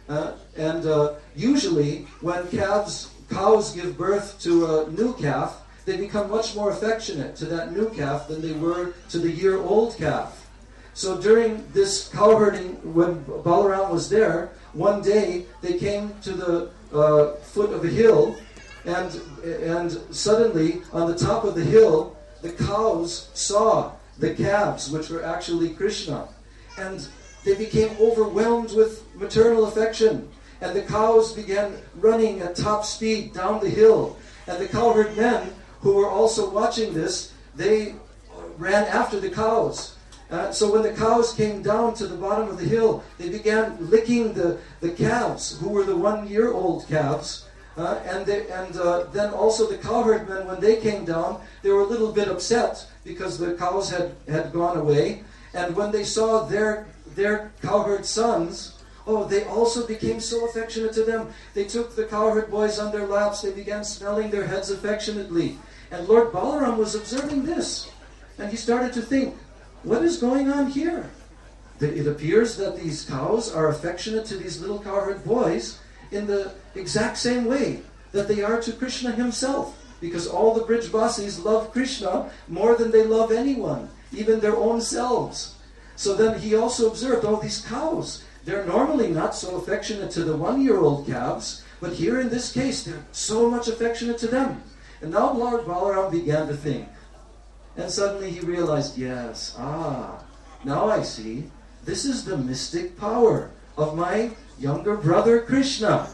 Usually, when cows give birth to a new calf, they become much more affectionate to that new calf than they were to the year-old calf. So during this cowherding, when Balaram was there, one day they came to the foot of a hill, and suddenly on the top of the hill, the cows saw the calves, which were actually Krishna. And they became overwhelmed with maternal affection. And the cows began running at top speed down the hill. And the cowherd men who were also watching this, they ran after the cows. So when the cows came down to the bottom of the hill, they began licking the calves, who were the 1-year-old calves. Then also the cowherd men, when they came down, they were a little bit upset because the cows had gone away. And when they saw their cowherd sons, they also became so affectionate to them. They took the cowherd boys on their laps. They began smelling their heads affectionately. And Lord Balaram was observing this. And he started to think, what is going on here? It appears that these cows are affectionate to these little cowherd boys in the exact same way that they are to Krishna himself. Because all the Brijbasis love Krishna more than they love anyone, even their own selves. So then he also observed, these cows, they're normally not so affectionate to the 1-year-old calves, but here in this case, they're so much affectionate to them. And now Lord Balaram began to think. And suddenly he realized, now I see, this is the mystic power of my younger brother Krishna.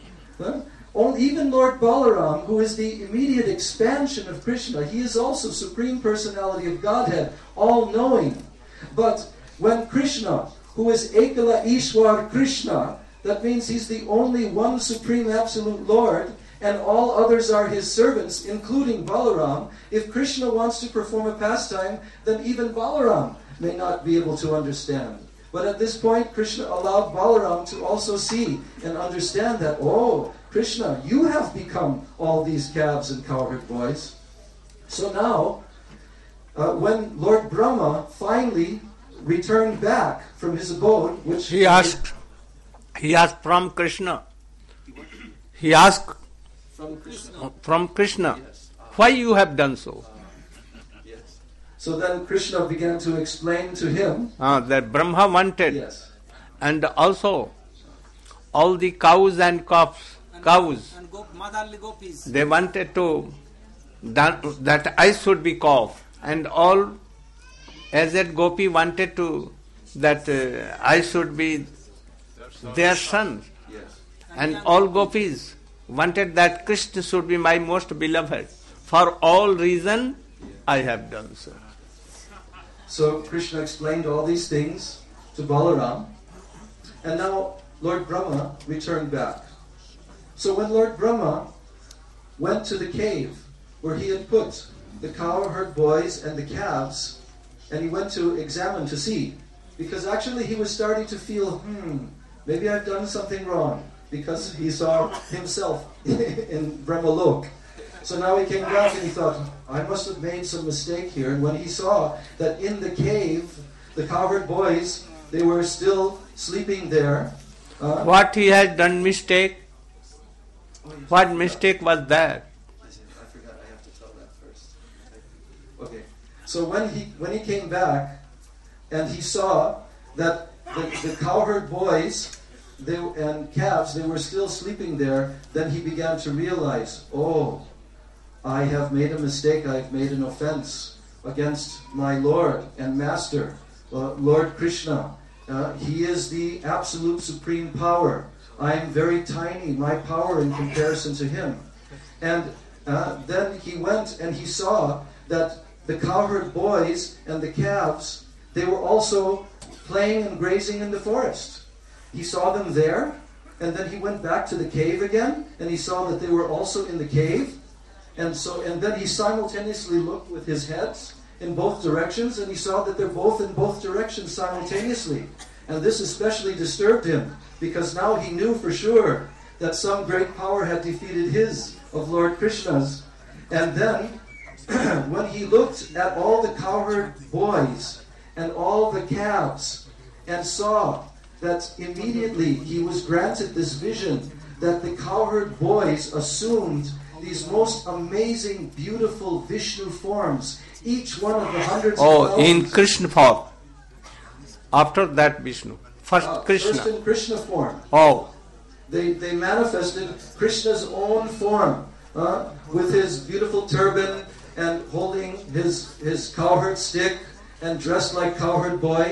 Even Lord Balaram, who is the immediate expansion of Krishna, he is also Supreme Personality of Godhead, all-knowing. But when Krishna, who is Ekala Ishwar Krishna, that means he's the only one Supreme Absolute Lord, and all others are his servants, including Balaram. If Krishna wants to perform a pastime, then even Balaram may not be able to understand. But at this point, Krishna allowed Balaram to also see and understand that, Krishna, you have become all these calves and cowherd boys. So now, when Lord Brahma finally returned back from his abode, which he asked from Krishna. He asked from Krishna, yes. Why you have done so? Yes. So then Krishna began to explain to him that Brahma wanted, yes. And also all the cows and cows, and Madali gopis. they wanted to that I should be calf, and all as that gopi wanted to that I should be their son, Yes. and all gopis wanted that Krishna should be my most beloved. For all reason, I have done so. So Krishna explained all these things to Balaram, and now Lord Brahma returned back. So when Lord Brahma went to the cave where he had put the cowherd boys and the calves, and he went to examine to see, because actually he was starting to feel, maybe I've done something wrong, because he saw himself in Brahmalok. So now he came back and he thought, I must have made some mistake here. And when he saw that in the cave, the cowherd boys, they were still sleeping there. What he had done mistake? What mistake was that? I forgot, I have to tell that first. Okay. So when he came back and he saw that the cowherd boys and calves, they were still sleeping there, then he began to realize, I have made a mistake, I've made an offense against my Lord and Master, Lord Krishna. He is the absolute supreme power. I am very tiny, my power in comparison to him. And then he went and he saw that the cowherd boys and the calves, they were also playing and grazing in the forest. He saw them there, and then he went back to the cave again, and he saw that they were also in the cave. And then he simultaneously looked with his heads in both directions, and he saw that they're both in both directions simultaneously. And this especially disturbed him, because now he knew for sure that some great power had defeated his, of Lord Krishna's. And then, when he looked at all the cowherd boys and all the calves, and saw that immediately he was granted this vision that the cowherd boys assumed these most amazing, beautiful Vishnu forms, each one of the hundreds of thousands. In Krishna form. After that Vishnu. First Krishna. First in Krishna form. They manifested Krishna's own form with his beautiful turban and holding his cowherd stick and dressed like cowherd boy.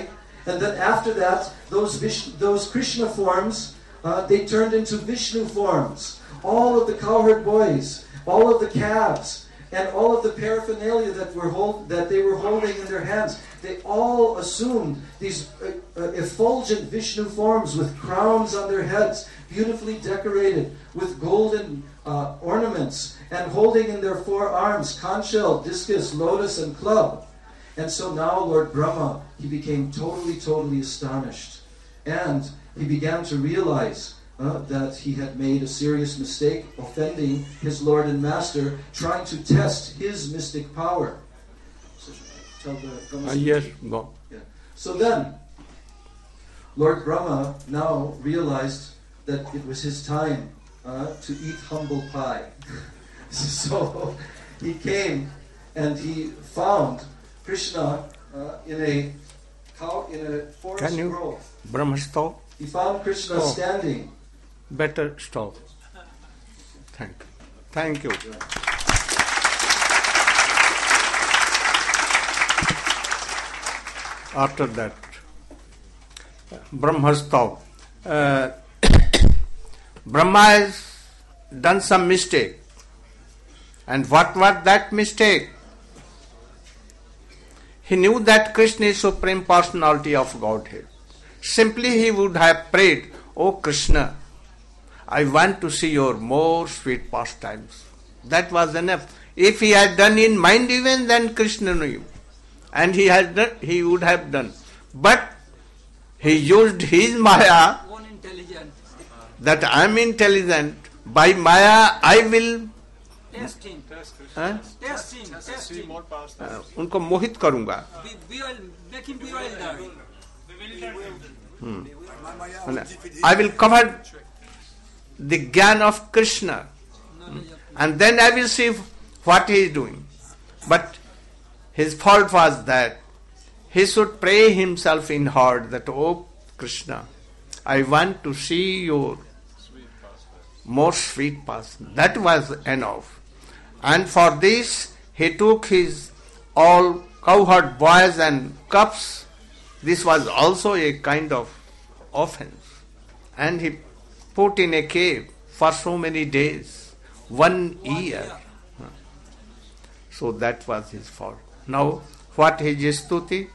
And then after that, those Krishna forms, they turned into Vishnu forms. All of the cowherd boys, all of the calves, and all of the paraphernalia that they were holding in their hands, they all assumed these effulgent Vishnu forms with crowns on their heads, beautifully decorated with golden ornaments, and holding in their forearms conch shell, discus, lotus, and club. And so now Lord Brahma, he became totally astonished. And he began to realize that he had made a serious mistake, offending his Lord and Master, trying to test his mystic power. Yes, go. Yeah. So then, Lord Brahma now realized that it was his time to eat humble pie. So he came and he found Krishna in a forest grove. Brahma stop? He found Krishna standing. Better stop. Thank you. After that, Brahmasthav. Brahma has done some mistake. And what was that mistake? He knew that Krishna is Supreme Personality of Godhead. Simply he would have prayed, "O Krishna, I want to see your more sweet pastimes." That was enough. If he had done in mind even, then Krishna knew. And he would have done. But he used his Maya, that I am intelligent. By Maya, I will Test him. उनको मोहित करूंगा. Make him bewildered. I will cover the Gyan of Krishna, and then I will see what he is doing. But his fault was that he should pray himself in heart that, "Oh Krishna, I want to see your more sweet past." That was enough. And for this, he took his all cowherd boys and cups. This was also a kind of offense. And he put in a cave for so many days, 1 year. So that was his fault. Now, what is stuti?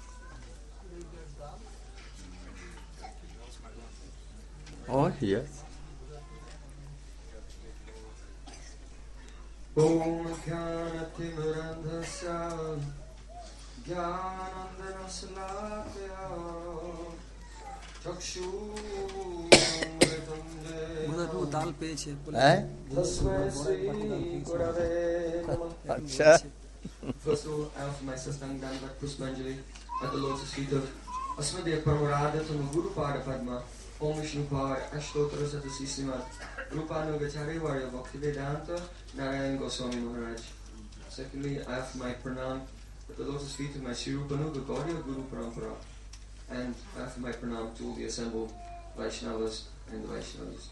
Oh, here. Om Jnana-timirandhasya Jnanandana-salakaya वो दाल पे छे Tasmai Sri Gurave Namah. Acha. First of all, I offer my Sastang Dandavat Pushpanjali at the lotus feet of Asmadeva Paramarada Tama Guru Pada Padma Om Vishnu Pada Ashtottara Satasi Srimad Rupanugacharya Varya Bhaktivedanta Narayan Goswami Maharaj. Secondly, I offer my pranam at the lotus feet of my Sri Rupanuga Gaudiya Guru Parampara. And I offer my pranam to all the assembled Vaishnavas and the Vaishnavas.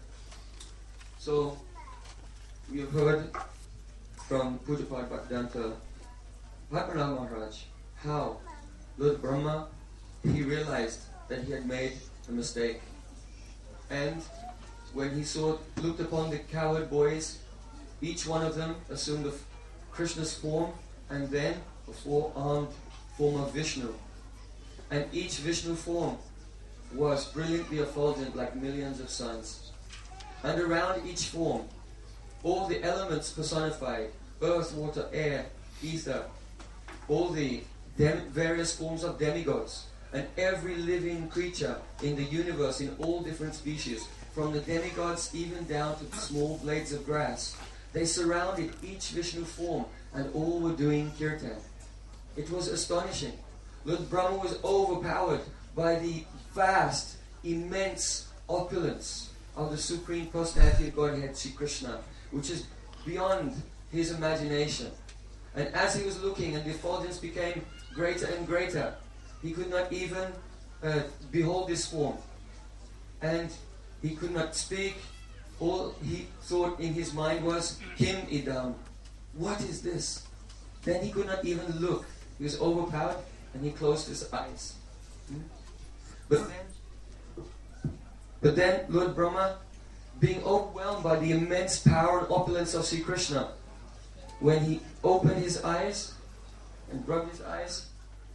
So, we have heard from Pujapad Bhaktivedanta Padmanabh Maharaj how Lord Brahma, he realized that he had made a mistake. And when he looked upon the cowherd boys, each one of them assumed Krishna's form and then a four-armed form of Vishnu. And each Vishnu form was brilliantly effulgent like millions of suns. And around each form, all the elements personified, earth, water, air, ether, all the various forms of demigods, and every living creature in the universe in all different species, from the demigods even down to the small blades of grass, they surrounded each Vishnu form and all were doing kirtan. It was astonishing. Lord Brahma was overpowered by the vast, immense opulence of the Supreme Personality of Godhead, Sri Krishna, which is beyond his imagination. And as he was looking and the effulgence became greater and greater, he could not even behold this form. And he could not speak. All he thought in his mind was, Kim idam. What is this? Then he could not even look. He was overpowered and he closed his eyes. But then Lord Brahma, being overwhelmed by the immense power and opulence of Sri Krishna, when he opened his eyes and rubbed his eyes,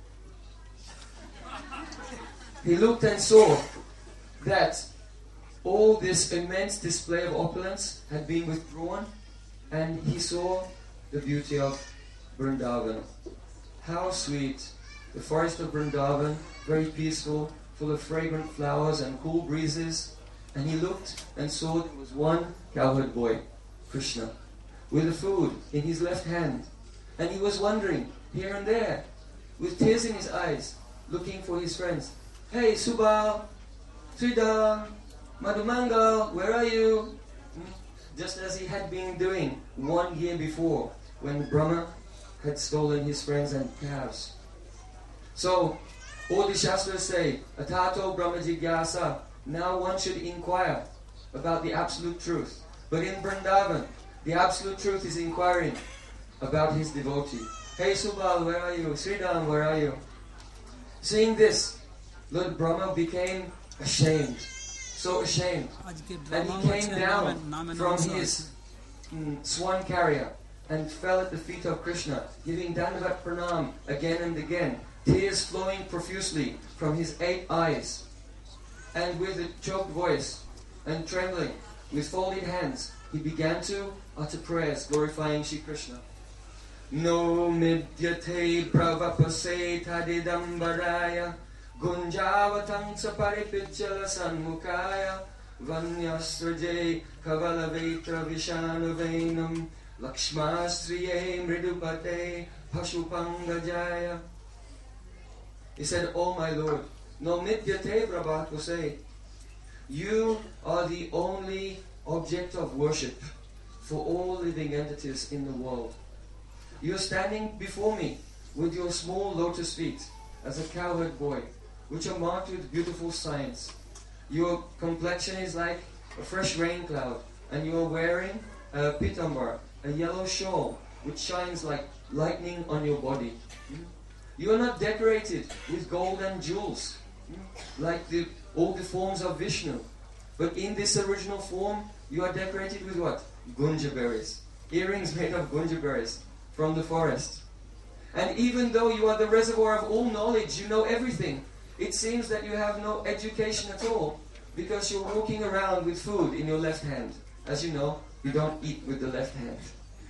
he looked and saw that all this immense display of opulence had been withdrawn, and he saw the beauty of Vrindavan. How sweet! The forest of Vrindavan, very peaceful, full of fragrant flowers and cool breezes. And he looked and saw there was one cowherd boy, Krishna, with the food in his left hand. And he was wandering here and there, with tears in his eyes, looking for his friends. Hey, Subal, Sridham, Madhumangal, where are you? Just as he had been doing 1 year before, when Brahma had stolen his friends and calves. So, all the Shastras say, Atato Brahma Jigyasa, now one should inquire about the absolute truth. But in Vrindavan, the absolute truth is inquiring about his devotee. Hey Subal, where are you? Sridham, where are you? Seeing this, Lord Brahma became ashamed. So ashamed. And he came down from his swan carrier and fell at the feet of Krishna, giving Dandavat Pranam again and again, tears flowing profusely from his 8 eyes. And with a choked voice and trembling, with folded hands, he began to utter prayers glorifying Shri Krishna. No midyate pravapase tadidambaraya gunjavatang saparipichala sanmukaya vanyasraje kavalavetra vishanuvainam lakshmastriye mridupate pashupangajaya. He said, "Oh my Lord, no midyate pravapase, you are the only object of worship for all living entities in the world. You are standing before me with your small lotus feet as a cowherd boy, which are marked with beautiful signs. Your complexion is like a fresh rain cloud, and you are wearing a pitambar, a yellow shawl, which shines like lightning on your body. You are not decorated with gold and jewels, like all the forms of Vishnu, but in this original form, you are decorated with what? Gunja berries. Earrings made of gunja berries from the forest. And even though you are the reservoir of all knowledge, you know everything, it seems that you have no education at all, because you're walking around with food in your left hand. As you know, you don't eat with the left hand.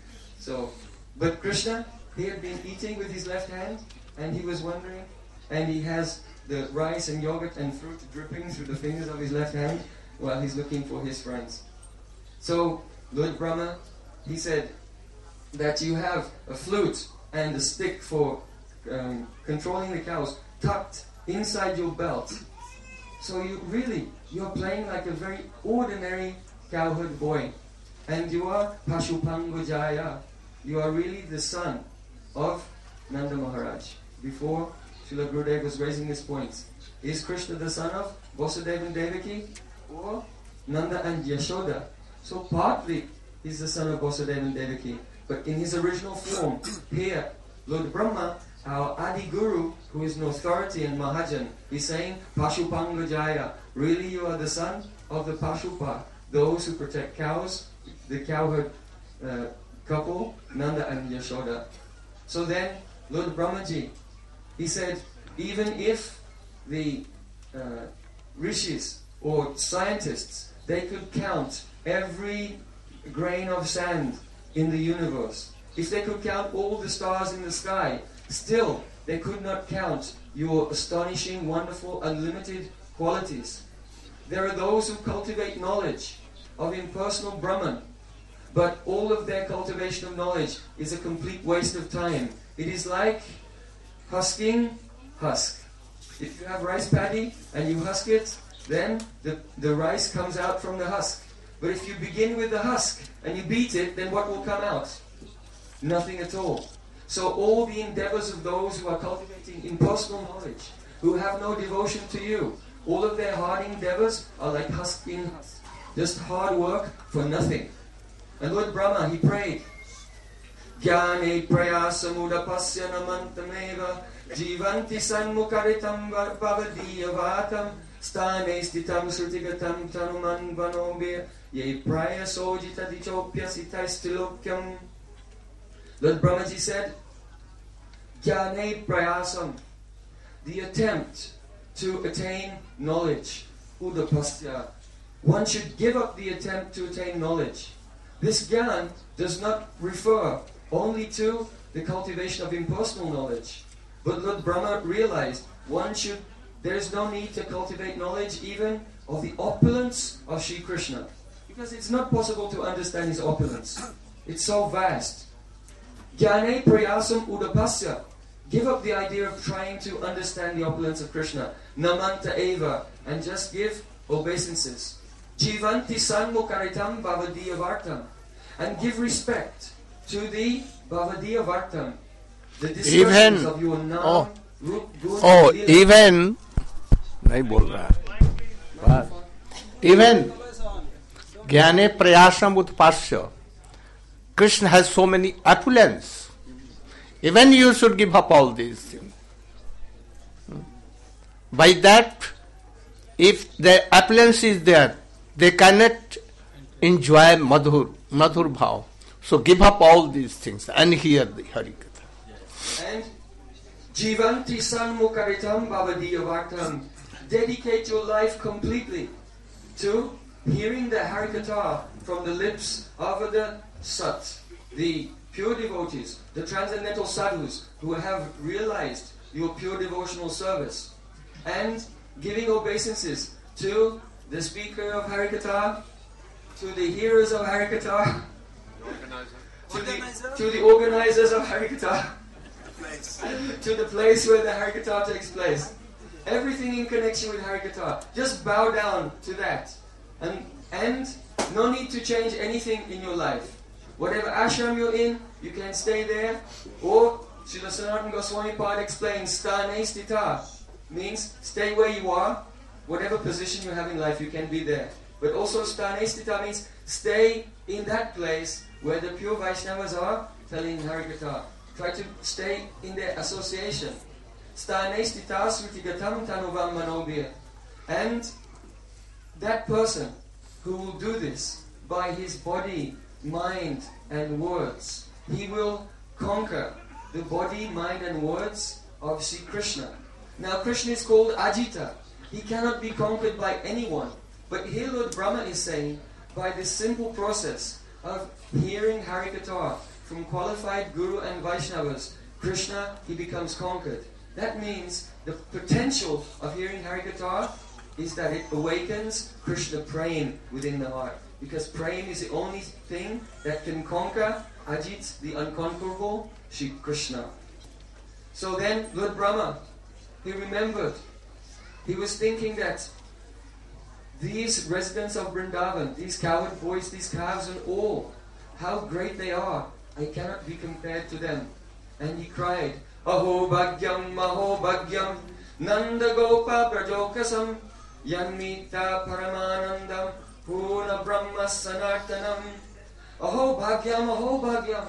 But Krishna, he had been eating with his left hand, and he was wondering, and he has the rice and yogurt and fruit dripping through the fingers of his left hand while he's looking for his friends. So, Lord Brahma, he said that you have a flute and a stick for controlling the cows tucked inside your belt. So you're playing like a very ordinary cowherd boy. And you are Pashupangujaya. You are really the son of Nanda Maharaj. Before Srila Gurudev was raising this point, is Krishna the son of Vasudeva and Devaki or Nanda and Yashoda? So partly he's the son of Vasudeva and Devaki, but in his original form, here, Lord Brahma, our Adi Guru, who is an authority in Mahajan, is saying, Pashupangajaya, really you are the son of the Pashupa, those who protect cows, the cowherd couple, Nanda and Yashoda. So then, Lord Brahmaji, he said, even if the rishis or scientists, they could count every grain of sand in the universe, if they could count all the stars in the sky, still they could not count your astonishing, wonderful, unlimited qualities. There are those who cultivate knowledge of impersonal Brahman, but all of their cultivation of knowledge is a complete waste of time. It is like husking husk. If you have rice paddy and you husk it, then the rice comes out from the husk. But if you begin with the husk and you beat it, then what will come out? Nothing at all. So all the endeavors of those who are cultivating impersonal knowledge, who have no devotion to you, all of their hard endeavors are like husking husk. Just hard work for nothing. And Lord Brahma, he prayed Jnane prayasamudapasya namantameva jivanti sanmukaritam bhavadiyavatam stane stitam srutigatam tanuman vanobir ye prayasojita dichopyasitai stilokyam. Lord Brahmaji said, Jnane prayasam, the attempt to attain knowledge, udapasya. One should give up the attempt to attain knowledge. This jnana does not refer only to the cultivation of impersonal knowledge. But Lord Brahma realized there is no need to cultivate knowledge even of the opulence of Sri Krishna. Because it's not possible to understand his opulence. It's so vast. Jnane prayasam udapasya. Give up the idea of trying to understand the opulence of Krishna. Namanta eva. And just give obeisances. Jivanti sanmukaritam bhavadiyavartam. And give respect to the bhavadiyavartam. The discussions of your naam, rup, gun, even नहीं बोल रहा है, even ज्ञाने प्रयासम उत्पास्य. Krishna has so many opulence. Even you should give up all these things. By that, if the opulence is there, they cannot enjoy madhur bhav. So give up all these things and hear the Harikatha. And Jivanti sanmukaritam bhavadiyavartam. Dedicate your life completely to hearing the Harikatha from the lips of the Sat, the pure devotees, the transcendental sadhus who have realized your pure devotional service, and giving obeisances to the speaker of Harikatha, to the hearers of Harikatha, to the organizers of Harikatha, to the place where the Harikatha takes place. Everything in connection with Harikatha. Just bow down to that. And no need to change anything in your life. Whatever ashram you're in, you can stay there. Or Srila Sanatana Goswami Pad explains, stane stita, means stay where you are. Whatever position you have in life, you can be there. But also stane stita means stay in that place where the pure Vaishnavas are telling Harikatha. Try to stay in their association. Stane stita srutigatam tanuvam manobir. And that person who will do this by his body, mind and words, he will conquer the body, mind and words of Sri Krishna. Now Krishna is called Ajita. He cannot be conquered by anyone. But here Lord Brahma is saying, by this simple process of hearing Harikatha from qualified Guru and Vaishnavas, Krishna, he becomes conquered. That means the potential of hearing Harikatha is that it awakens Krishna praying within the heart. Because praying is the only thing that can conquer Ajit, the unconquerable, Shri Krishna. So then Lord Brahma, he remembered. He was thinking that these residents of Vrindavan, these cowherd boys, these calves and all, how great they are. I cannot be compared to them. And he cried, Aho bhagyam, Nanda Gopa Prajokasam, Yanmita Paramanandam, Purna Brahma Sanartanam. Aho bhagyam.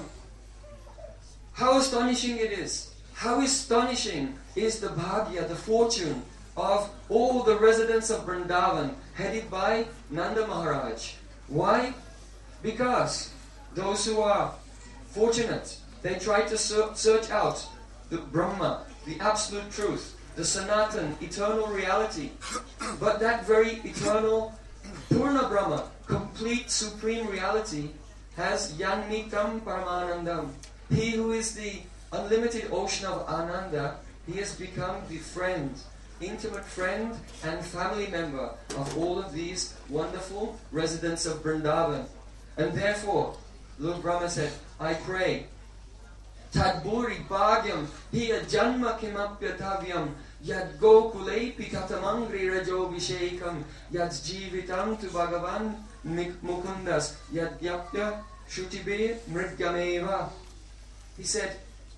How astonishing it is. How astonishing is the bhagya, the fortune of all the residents of Vrindavan, headed by Nanda Maharaj. Why? Because those who are fortunate, they try to search out the Brahma, the absolute truth, the Sanatan, eternal reality. But that very eternal Purna Brahma, complete supreme reality, has Yanmitam Paramanandam. He who is the unlimited ocean of Ananda, he has become the friend, intimate friend and family member of all of these wonderful residents of Vrindavan. And therefore, Lord Brahma said, I pray, Tadburi bhagyam hiya janma kimapyatavyam yad gokulepi katamangri rajo vishekam yad jivitam tu bhagavan mukundas yad yapya shutibe mridgameva. He said,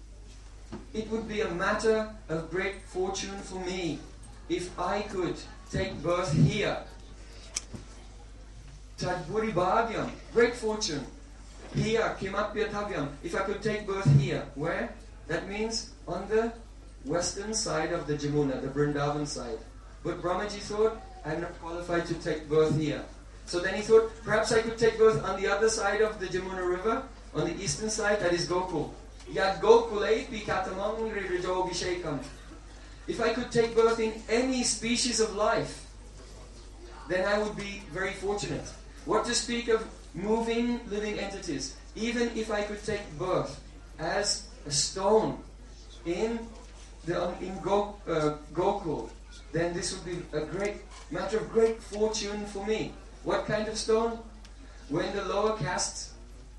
it would be a matter of great fortune for me if I could take birth here. Tadburi bhagyam, great fortune. here, Kimapyathavyam, if I could take birth here, where? That means on the western side of the Jamuna, the Vrindavan side. But Brahmaji thought, I'm not qualified to take birth here. So then he thought, perhaps I could take birth on the other side of the Jamuna river, on the eastern side, that is Gokul. Yad Gokulepi katamam rirajobhishekam. If I could take birth in any species of life, then I would be very fortunate. What to speak of moving, living entities? Even if I could take birth as a stone in Gokul, then this would be a great matter of great fortune for me. What kind of stone? When the lower caste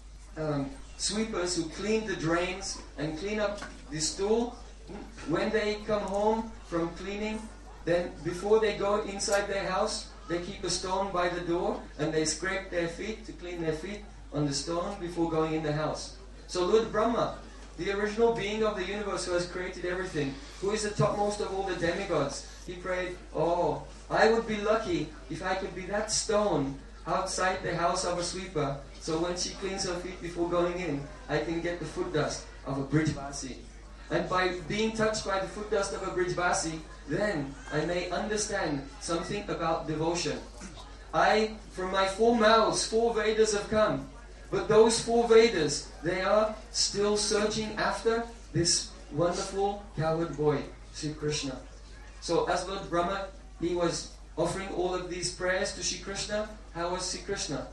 sweepers who clean the drains and clean up the stool, when they come home from cleaning, then before they go inside their house, they keep a stone by the door and they scrape their feet to clean their feet on the stone before going in the house. So Lord Brahma, the original being of the universe who has created everything, who is the topmost of all the demigods, he prayed, oh, I would be lucky if I could be that stone outside the house of a sweeper, so when she cleans her feet before going in, I can get the foot dust of a Brijvasi. And by being touched by the foot dust of a Brijvasi, then I may understand something about devotion. From my 4 mouths, 4 Vedas have come. But those 4 Vedas, they are still searching after this wonderful cowherd boy, Sri Krishna. So as Lord Brahma, he was offering all of these prayers to Sri Krishna. How was Sri Krishna?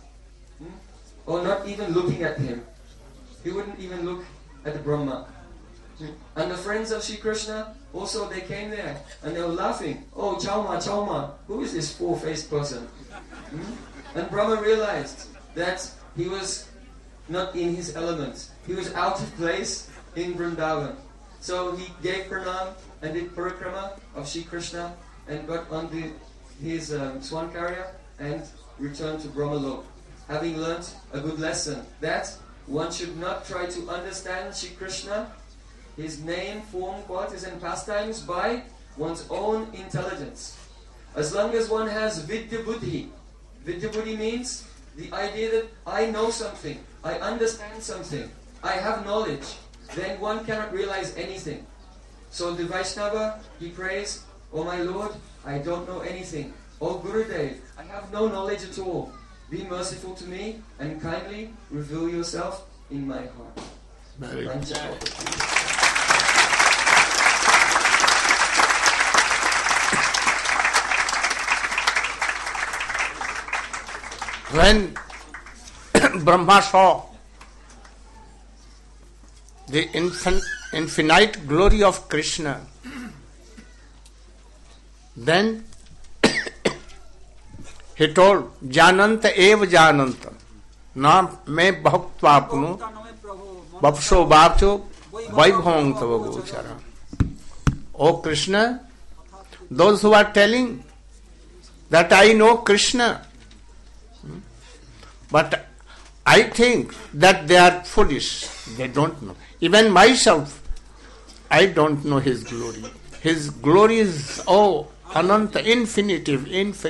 Or not even looking at him. He wouldn't even look at the Brahma. And the friends of Sri Krishna, also they came there and they were laughing. Oh, Chauma, who is this 4-faced person? And Brahma realized that he was not in his element. He was out of place in Vrindavan. So he gave pranam and did parikrama of Sri Krishna and got on his Swankarya and returned to Brahmalok, having learnt a good lesson that one should not try to understand Sri Krishna, his name, form, qualities and pastimes by one's own intelligence. As long as one has Vidya Buddhi means the idea that I know something, I understand something, I have knowledge, then one cannot realize anything. So the Vaishnava, he prays, oh my Lord, I don't know anything. Oh Gurudev, I have no knowledge at all. Be merciful to me and kindly reveal yourself in my heart. Very good. When Brahma saw the infinite glory of Krishna, then he told, Jananta eva jananta, na me bhaktapnu, bapso bapcho, vaibhong tava gochara. O Krishna, those who are telling that I know Krishna, but I think that they are foolish. They don't know. Even myself, I don't know His glory. His glory is, Ananta, infinitive.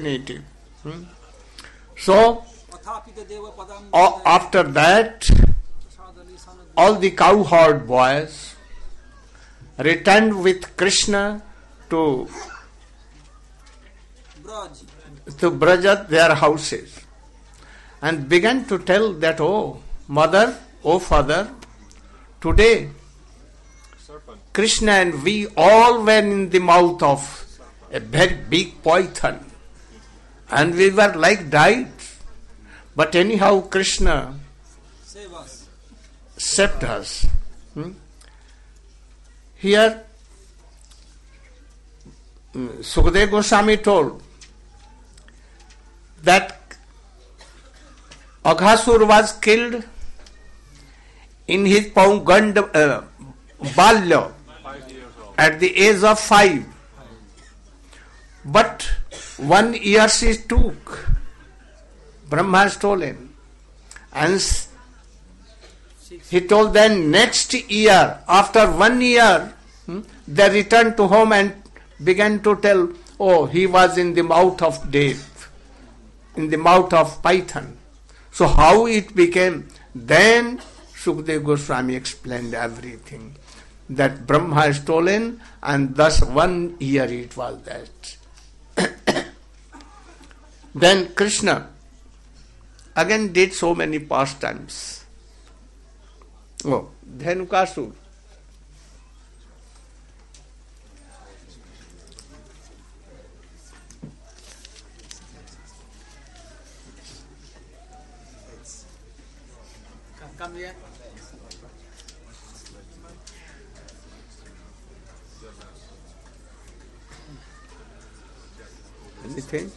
So, after that, all the cowherd boys returned with Krishna to Braj, their houses, and began to tell that, oh mother, oh father, today Krishna and we all were in the mouth of a very big python and we were like died. But anyhow Krishna saved us. Here Sukadeva Goswami told that Aghasur was killed in his Balya at the age of 5. But 1 year she took. Brahma has told him. And he told them next year, after 1 year, they returned to home and began to tell, oh, he was in the mouth of death, in the mouth of python. So how it became Then Sukadeva Goswami explained everything. That Brahma is stolen, and thus 1 year it was that. Then Krishna again did so many pastimes. Oh, Dhenukasur. Come here. Anything?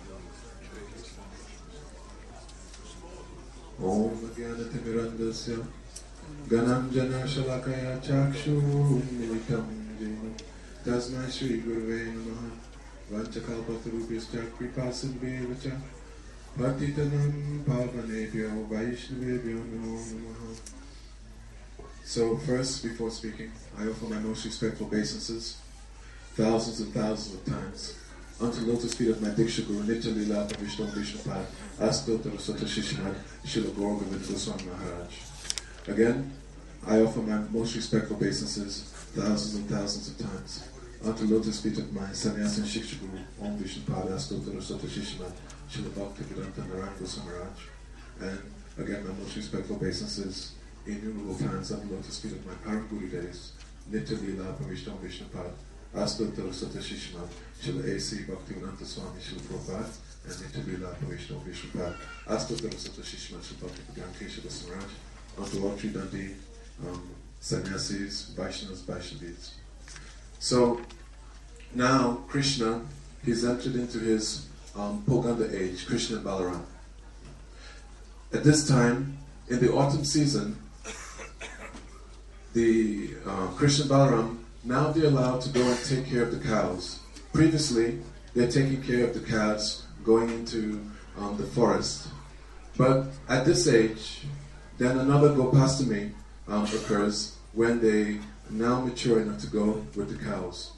Om Jnanatimirandasya Ganam Jana Shalakaya Chakshu Militam Jena Tasmai Shri Guruve Namaha Vanchakalpatarubhyascha Kripasindhvevacha Patitanam Pavanebhyo Vaishnavebhyo Namo Namaha. So first, before speaking, I offer my most respectful obeisances, thousands and thousands of times, unto the lotus feet of my Diksha Guru, Nitya Lila Vishnu Vishnupad, Astotra Sutta Shishimad, Srila Gaura Govinda Goswami Maharaj. Again, I offer my most respectful obeisances, thousands and thousands of times, unto the lotus feet of my Sannyasa and Shiksha Guru, Om Vishnupad, Astotra Sutta Shishimad, Srila Bhaktivedanta Narayana Goswami Maharaj. And again, my most respectful obeisances, innumerable times unto the lotus feet of my Param Guru days, Nitya Lila Vishnu Vishnupad, Astotra Sutta Shishimad, Srila A.C. Bhaktivedanta Swami, Srila Prabhupada, and Nitya Lila Vishnu Vishnupad, Astotra Sutta Shishimad, Srila Bhaktivedanta Kesava Samaraj, unto all Sri Dandi sannyasis, Vaishnavas, Vaishnavis. So now Krishna, he's entered into his Poganda age, Krishna and Balaram. At this time, in the autumn season, the Krishna and Balaram, now they're allowed to go and take care of the cows. Previously, they're taking care of the calves going into the forest. But at this age, then another Gopastami occurs when they now mature enough to go with the cows.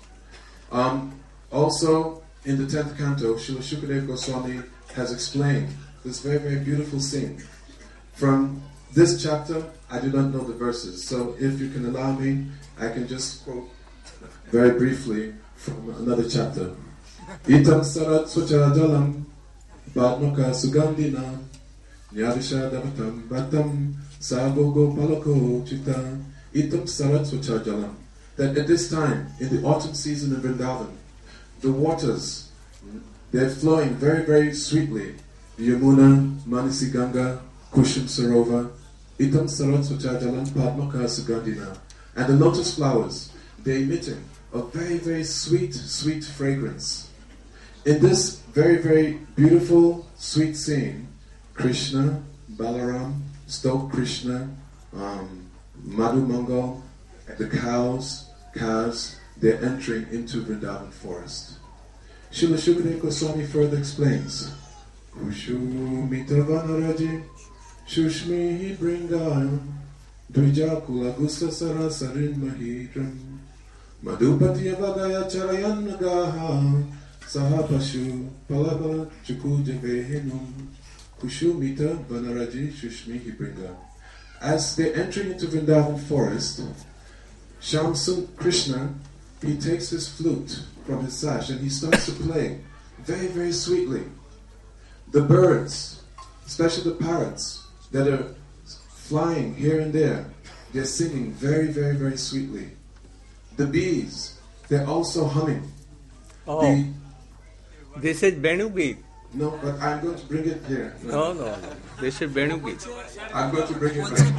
Also, in the 10th canto, Srila Shukadeva Goswami has explained this very, very beautiful scene. From this chapter, I do not know the verses, so if you can allow me, I can just quote very briefly from another chapter. Itam sarat swacharajalam padmaka sugandina nyadishadavatam batam sagogo palako chita itam sarat swacharajalam. That at this time, in the autumn season in Vrindavan, the waters, they're flowing very, very sweetly. Yamuna, Manasi Ganga, Kushum Sarova, Itam Sarat Swacharajalam Padmaka Sugandina. And the lotus flowers, they're emitting a very, very sweet, sweet fragrance. In this very, very beautiful, sweet scene, Krishna, Balaram, Stoke Krishna, Madhu Mangal, the calves, they're entering into Vrindavan forest. Srila Shukadeva Goswami further explains, Kushumita Vanaraji, Shushmi Bringa, Dvijakula Gusa Sarasarin Mahidram, Madhupati Avagaya Charayan Nagaha, Sahapashu Palava Chukuja Vehinum, Kushumita Vanaraji, Shushmi Bringa. As they're entering into Vrindavan forest, Shamsun Krishna, he takes his flute from his sash and he starts to play very, very sweetly. The birds, especially the parrots that are flying here and there, they're singing very, very, very sweetly. The bees, they're also humming. Oh, this is Benugit. No, but I'm going to bring it here. No. This is Benugit. I'm going to bring it back.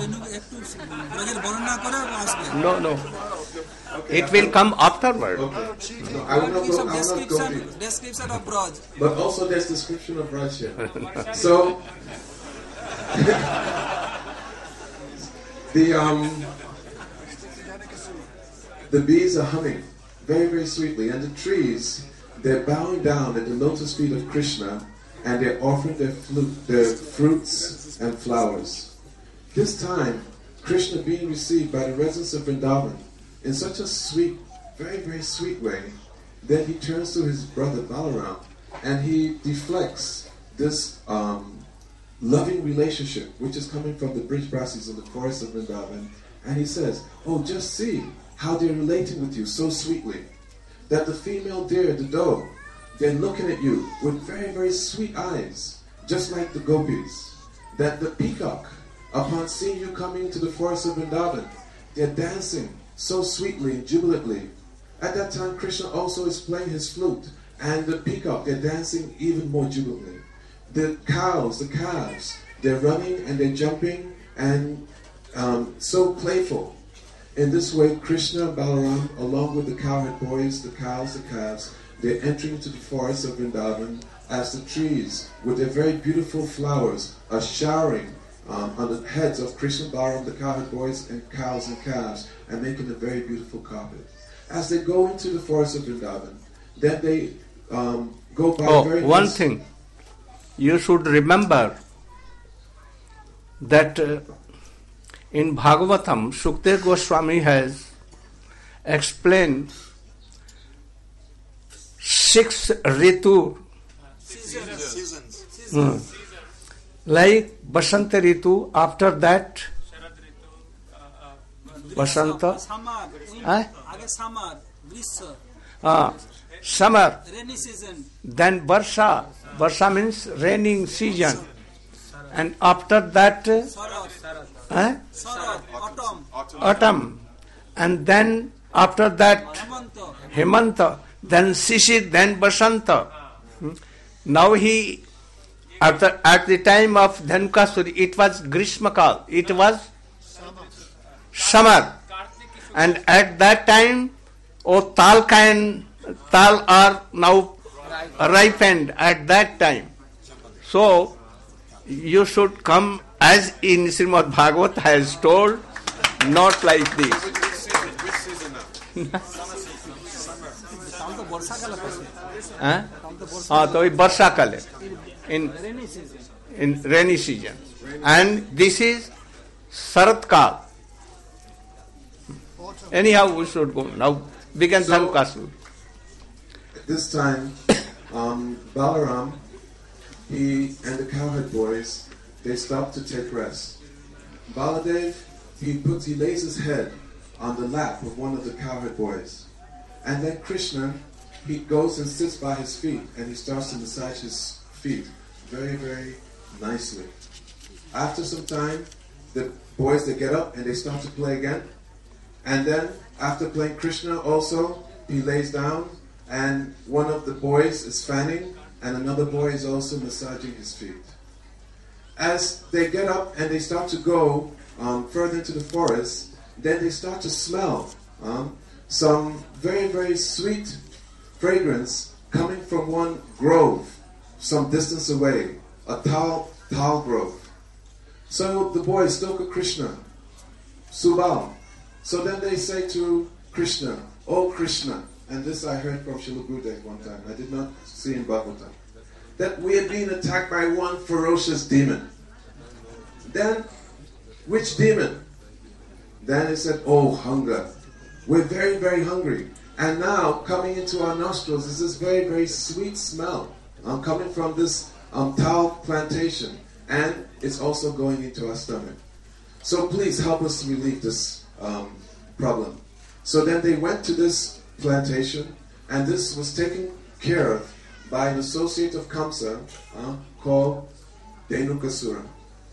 No. It will come afterward. Okay. No, I will not go deep. Description of Braj. But also there's description of Raj here. So, the bees are humming very, very sweetly, and the trees, they're bowing down at the lotus feet of Krishna, and they're offering their fruits and flowers. This time, Krishna being received by the residents of Vrindavan in such a sweet, very, very sweet way, then he turns to his brother Balaram, and he deflects this loving relationship, which is coming from the Brij Basis in the forest of Vrindavan. And he says, oh, just see how they're relating with you so sweetly. That the female deer, the doe, they're looking at you with very, very sweet eyes, just like the gopis. That the peacock, upon seeing you coming into the forest of Vrindavan, they're dancing so sweetly and jubilantly. At that time, Krishna also is playing his flute, and the peacock, they're dancing even more jubilantly. The cows, the calves, they're running and they're jumping and so playful. In this way, Krishna and Balaram, along with the cowherd boys, the cows, the calves, they're entering into the forest of Vrindavan as the trees, with their very beautiful flowers, are showering on the heads of Krishna, Balaram, the cowherd boys, and cows and calves, and making a very beautiful carpet. As they go into the forest of Vrindavan, then they go by very... one thing. You should remember that in Bhagavatam, Sukdev Goswami has explained 6 ritu, like Basanta ritu, after that Basanta, summer, rainy season, then Varsha. Varsha means raining season, and after that autumn, and then after that Hemanta, then Shishir, then Basanta. Now he, at the time of Dhanukasuri, it was Grishmakal, it was summer, and at that time, tal are now ripened at that time. So, you should come as in Srimad Bhagavat has told, not like this. Which season now? So Barsha Kal in rainy season. And this is Sarat Kal. Anyhow, we should go. Now begin Dhanukasur. This time, Balaram, he and the cowherd boys, they stop to take rest. Baladev, he lays his head on the lap of one of the cowherd boys. And then Krishna, he goes and sits by his feet and he starts to massage his feet very, very nicely. After some time, the boys, they get up and they start to play again. And then, after playing Krishna also, he lays down and one of the boys is fanning and another boy is also massaging his feet. As they get up and they start to go further into the forest, then they start to smell some very, very sweet fragrance coming from one grove some distance away, a tal grove. So the boys look at Krishna, Subal. So then they say to Krishna, "Oh Krishna," and this I heard from Srila Gurudev one time, I did not see in Bhagavatam, that we had been attacked by one ferocious demon. Then, which demon? Then he said, "Oh, hunger. We're very, very hungry. And now, coming into our nostrils is this very, very sweet smell coming from this tal plantation. And it's also going into our stomach. So please help us to relieve this problem." So then they went to this plantation, and this was taken care of by an associate of Kamsa called Dhenukasura.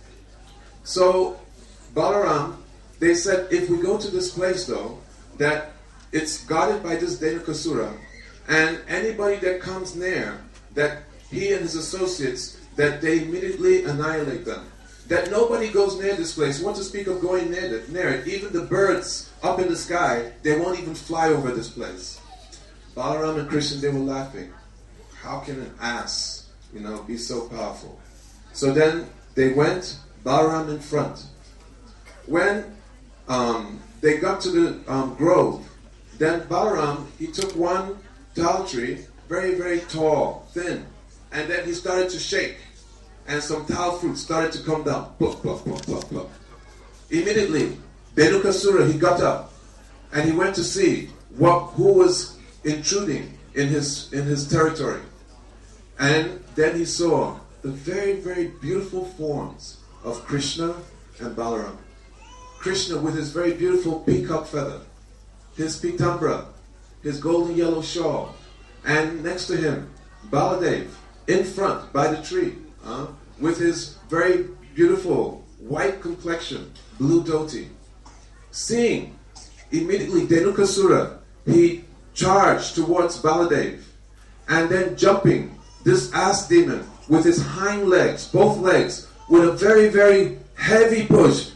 So Balaram, they said, if we go to this place though, that it's guarded by this Dhenukasura, and anybody that comes near, that he and his associates, that they immediately annihilate them. That nobody goes near this place. What to speak of going near it? Even the birds up in the sky, they won't even fly over this place. Balaram and Krishna, they were laughing. How can an ass, be so powerful? So then they went, Balaram in front. When they got to the grove, then Balaram, he took one tal tree, very, very tall, thin, and then he started to shake. And some tal fruit started to come down. Plop, plop, plop, plop, plop. Immediately, Dhenukasura, he got up and he went to see who was intruding in his territory. And then he saw the very, very beautiful forms of Krishna and Balaram. Krishna with his very beautiful peacock feather, his pitambra, his golden yellow shawl, and next to him, Baladev, in front by the tree, with his very beautiful white complexion, blue dhoti. Seeing immediately Dhenukasura, he charged towards Baladev, and then jumping, this ass demon with his hind legs, both legs, with a very, very heavy push,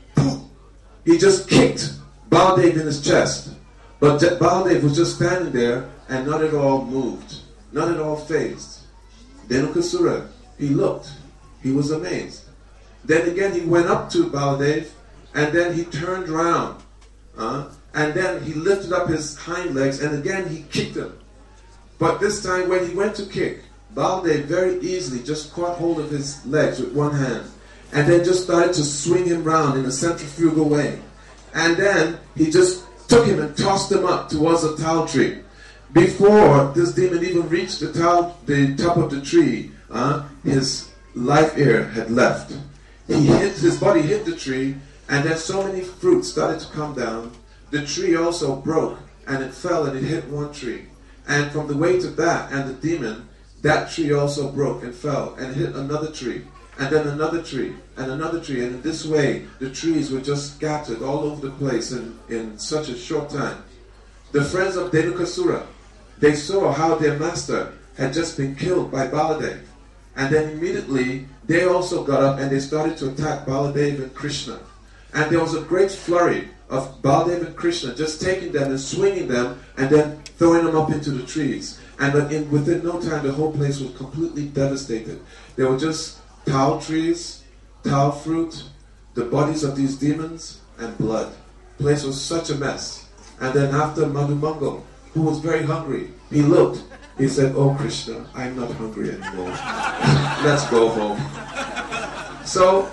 he just kicked Baladev in his chest. But Baladev was just standing there and not at all moved, not at all fazed. Dhenukasura, he looked, he was amazed. Then again he went up to Baladev, and then he turned around, and then he lifted up his hind legs, and again he kicked him. But this time when he went to kick, Baladev very easily just caught hold of his legs with one hand, and then just started to swing him round in a centrifugal way. And then he just took him and tossed him up towards a tall tree. Before this demon even reached the top of the tree, his life air had left. His body hit the tree, and then so many fruits started to come down. The tree also broke, and it fell and it hit one tree. And from the weight of that and the demon, that tree also broke and fell and hit another tree, and then another tree, and another tree. And in this way, the trees were just scattered all over the place in such a short time. The friends of Dhenukasura, they saw how their master had just been killed by Baladev. And then immediately, they also got up and they started to attack Baladev and Krishna. And there was a great flurry of Baladev and Krishna just taking them and swinging them and then throwing them up into the trees. And within no time, the whole place was completely devastated. There were just tall trees, tall fruit, the bodies of these demons, and blood. The place was such a mess. And then after Madhumangal, who was very hungry, he looked. He said, "Oh Krishna, I'm not hungry anymore. Let's go home." So,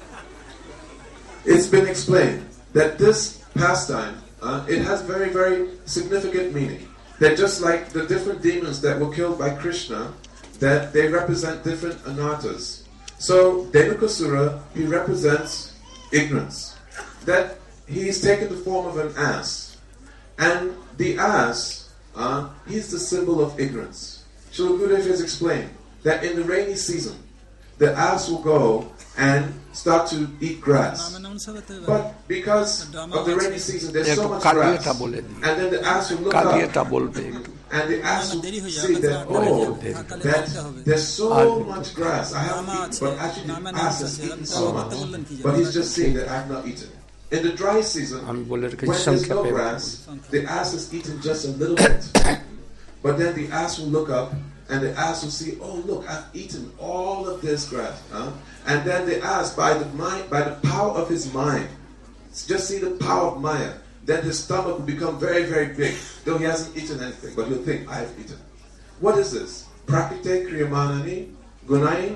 it's been explained that this pastime, it has very, very significant meaning. That just like the different demons that were killed by Krishna, that they represent different anarthas. So, Dhenukasura, he represents ignorance. That he's taken the form of an ass. And the ass, he's the symbol of ignorance. Srila Gurudev has explained that in the rainy season, the ass will go and start to eat grass. But because of the rainy season, there's so much grass. And then the ass will look up, and the ass will see that, oh, that there's so much grass. I haven't eaten, but actually the ass has eaten so much. But he's just seeing that I've not eaten. In the dry season, when there's no grass, the ass has eaten just a little bit. But then the ass will look up, and the ass will see, oh look, I've eaten all of this grass. And then the ass, by the power of his mind, just see the power of Maya, then his stomach will become very, very big. Though he hasn't eaten anything, but he'll think, I've eaten. What is this? Prakrite kriyamanani gunai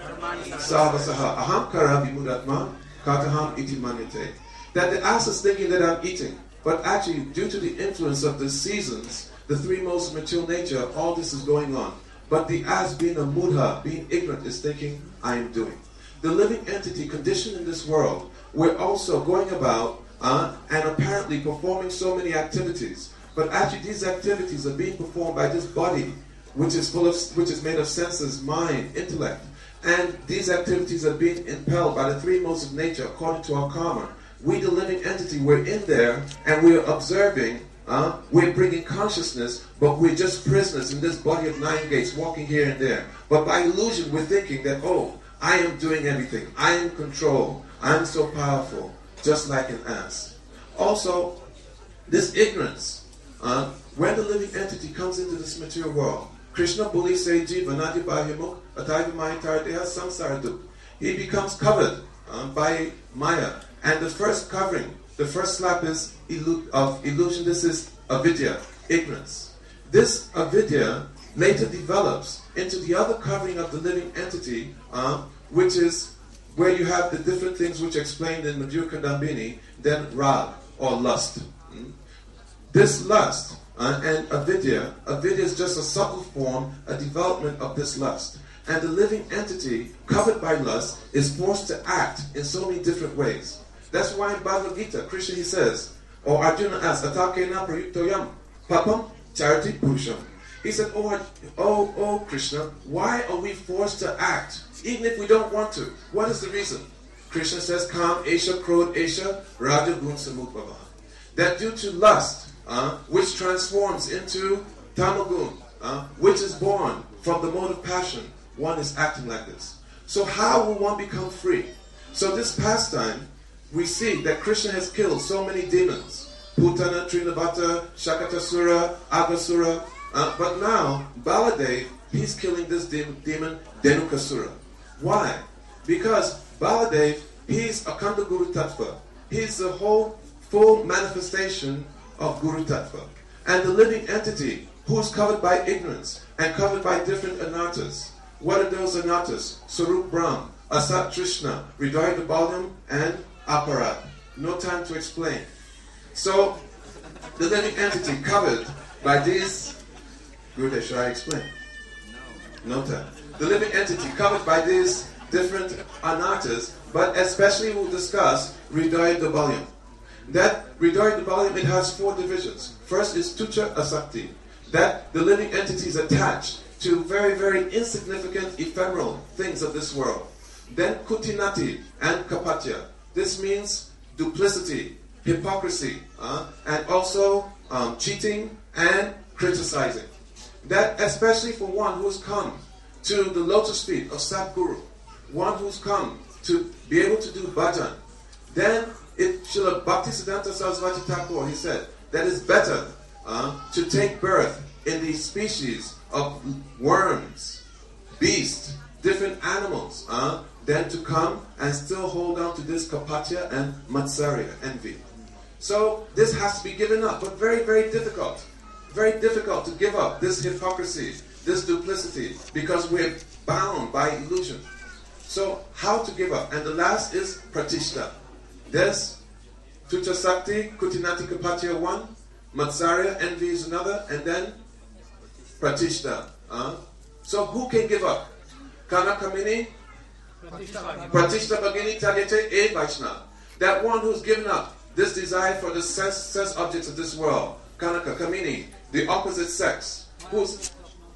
savasaha ahamkara vimudatma kataham iti manite. That the ass is thinking that I'm eating, but actually due to the influence of the seasons, the three modes of material nature, all this is going on. But the ass, being a mudha, being ignorant, is thinking, I am doing. The living entity conditioned in this world, we're also going about and apparently performing so many activities. But actually these activities are being performed by this body, which is made of senses, mind, intellect. And these activities are being impelled by the three modes of nature according to our karma. We, the living entity, we're in there and we're observing. We're bringing consciousness, but we're just prisoners in this body of 9 gates, walking here and there. But by illusion, we're thinking that, oh, I am doing everything. I am in control. I'm so powerful, just like an ass. Also, this ignorance, when the living entity comes into this material world, Krishna Buli Seiji Vanadi Bahimuk Atayvamai Tardeha Samsaraduk. He becomes covered by Maya. And the first covering, the first slap is of illusion. This is avidya, ignorance. This avidya later develops into the other covering of the living entity, which is where you have the different things which are explained in Madhurya Kadambini, then rag, or lust. This lust and avidya is just a subtle form, a development of this lust. And the living entity covered by lust is forced to act in so many different ways. That's why in Bhagavad Gita, Krishna he says, or Arjuna asks, Atakena prayuktoyam papam chariti purusham. He said, oh Krishna, why are we forced to act, even if we don't want to? What is the reason? Krishna says, Kam Esha Krodh Esha Raja Gun Samudbhava. That due to lust, which transforms into Tamagun, which is born from the mode of passion, one is acting like this. So how will one become free? So this pastime, we see that Krishna has killed so many demons. Putana, Trinavata, Shakatasura, Aghasura. But now, Baladev, he's killing this demon, Dhenukasura. Why? Because Baladev, he's Akhanda Guru Tattva. He's the whole full manifestation of Guru Tattva. And the living entity who's covered by ignorance and covered by different anarthas. What are those anarthas? Sarup Brahm, Asat Trishna, Hridaya Balyam, and Aparat. No time to explain. So, the living entity covered by these... Good, should I explain? No time. The living entity covered by these different anarthas, but especially we'll discuss Hridaya Balyam. That Hridaya Balyam, it has 4 divisions. First is Tucha Asakti. That the living entity is attached to very, very insignificant, ephemeral things of this world. Then Kutinati and Kapatya. This means duplicity, hypocrisy, and also cheating and criticizing. That especially for one who's come to the lotus feet of Satguru, one who's come to be able to do bhajan, then Srila Bhaktisiddhanta Saraswati Thakur, he said, that it's better to take birth in these species of worms, beasts, different animals, than to come and still hold on to this kapatya and matsarya, envy. So this has to be given up, but very, very difficult. Very difficult to give up this hypocrisy, this duplicity, because we're bound by illusion. So how to give up? And the last is pratishta. There's Tucha Sakti, Kutinati Kapatya 1, Matsarya, envy is another, and then pratishta. So who can give up? Kanakamini, Pratishta Bhagini Tadyate E Vaishnava. That one who's given up this desire for the sense objects of this world. Kanaka, Kamini, the opposite sex. Who's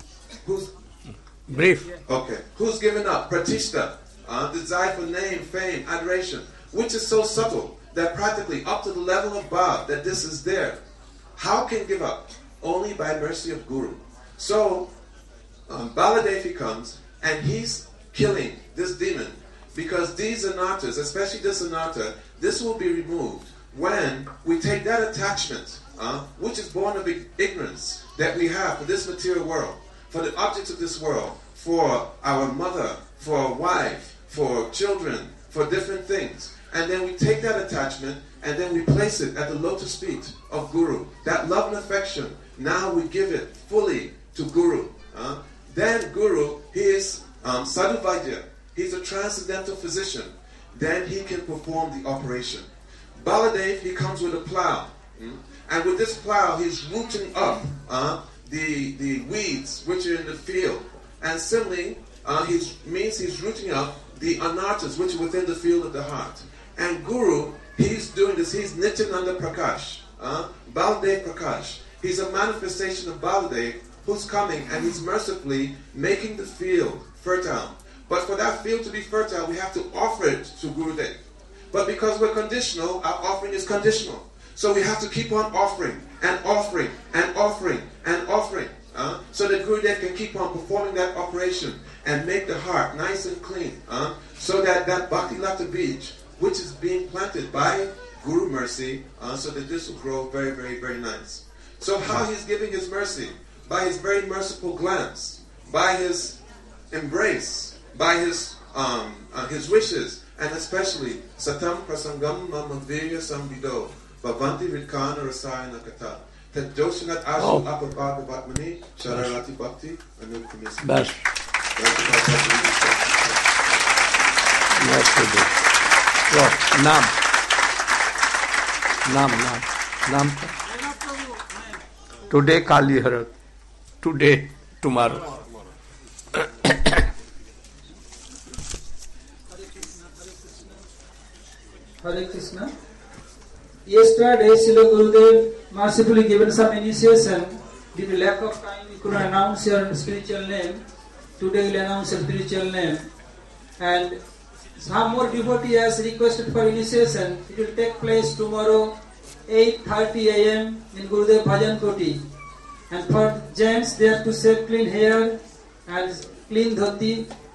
brief? Okay. Who's given up? Pratishta, desire for name, fame, adoration, which is so subtle that practically up to the level of bhav, that this is there. How can give up? Only by mercy of Guru. So, Baladevi comes and he's killing this demon, because these anarthas, especially this anartha, this will be removed when we take that attachment, which is born of ignorance, that we have for this material world, for the objects of this world, for our mother, for our wife, for children, for different things. And then we take that attachment and then we place it at the lotus feet of Guru. That love and affection, now we give it fully to Guru. Then Guru, he is Sadhu Vaidya. He's a transcendental physician. Then he can perform the operation. Baladev, he comes with a plow. And with this plow, he's rooting up the weeds which are in the field. And similarly, he's rooting up the anarthas which are within the field of the heart. And Guru, he's doing this. He's Nityananda Prakash, Baladev Prakash. He's a manifestation of Baladev who's coming and he's mercifully making the field fertile. But for that field to be fertile, we have to offer it to Gurudev. But because we're conditional, our offering is conditional. So we have to keep on offering and offering and offering and offering, so that Gurudev can keep on performing that operation and make the heart nice and clean, so that Bhakti Lata Bij, which is being planted by Guru mercy, so that this will grow very, very, very nice. So how he's giving his mercy? By his very merciful glance, by his embrace, by his wishes, and especially Satam Prasangam Mamavya Samvido Bhavanti Vidkana Rasayana Kata Tadoshanat Ashu Apabhaga Vatmani Shararati Bhakti Anukamisi. Best. Nam. Today Kali Harat. Today, tomorrow. Hare Krishna. Yesterday, Srila Gurudev mercifully given some initiation. Due to lack of time, we couldn't announce your spiritual name. Today, we'll announce your spiritual name. And some more devotee has requested for initiation. It will take place tomorrow, 8:30 a.m. in Gurudev Bhajan Koti. And for gents, they have to shave clean hair and clean dhoti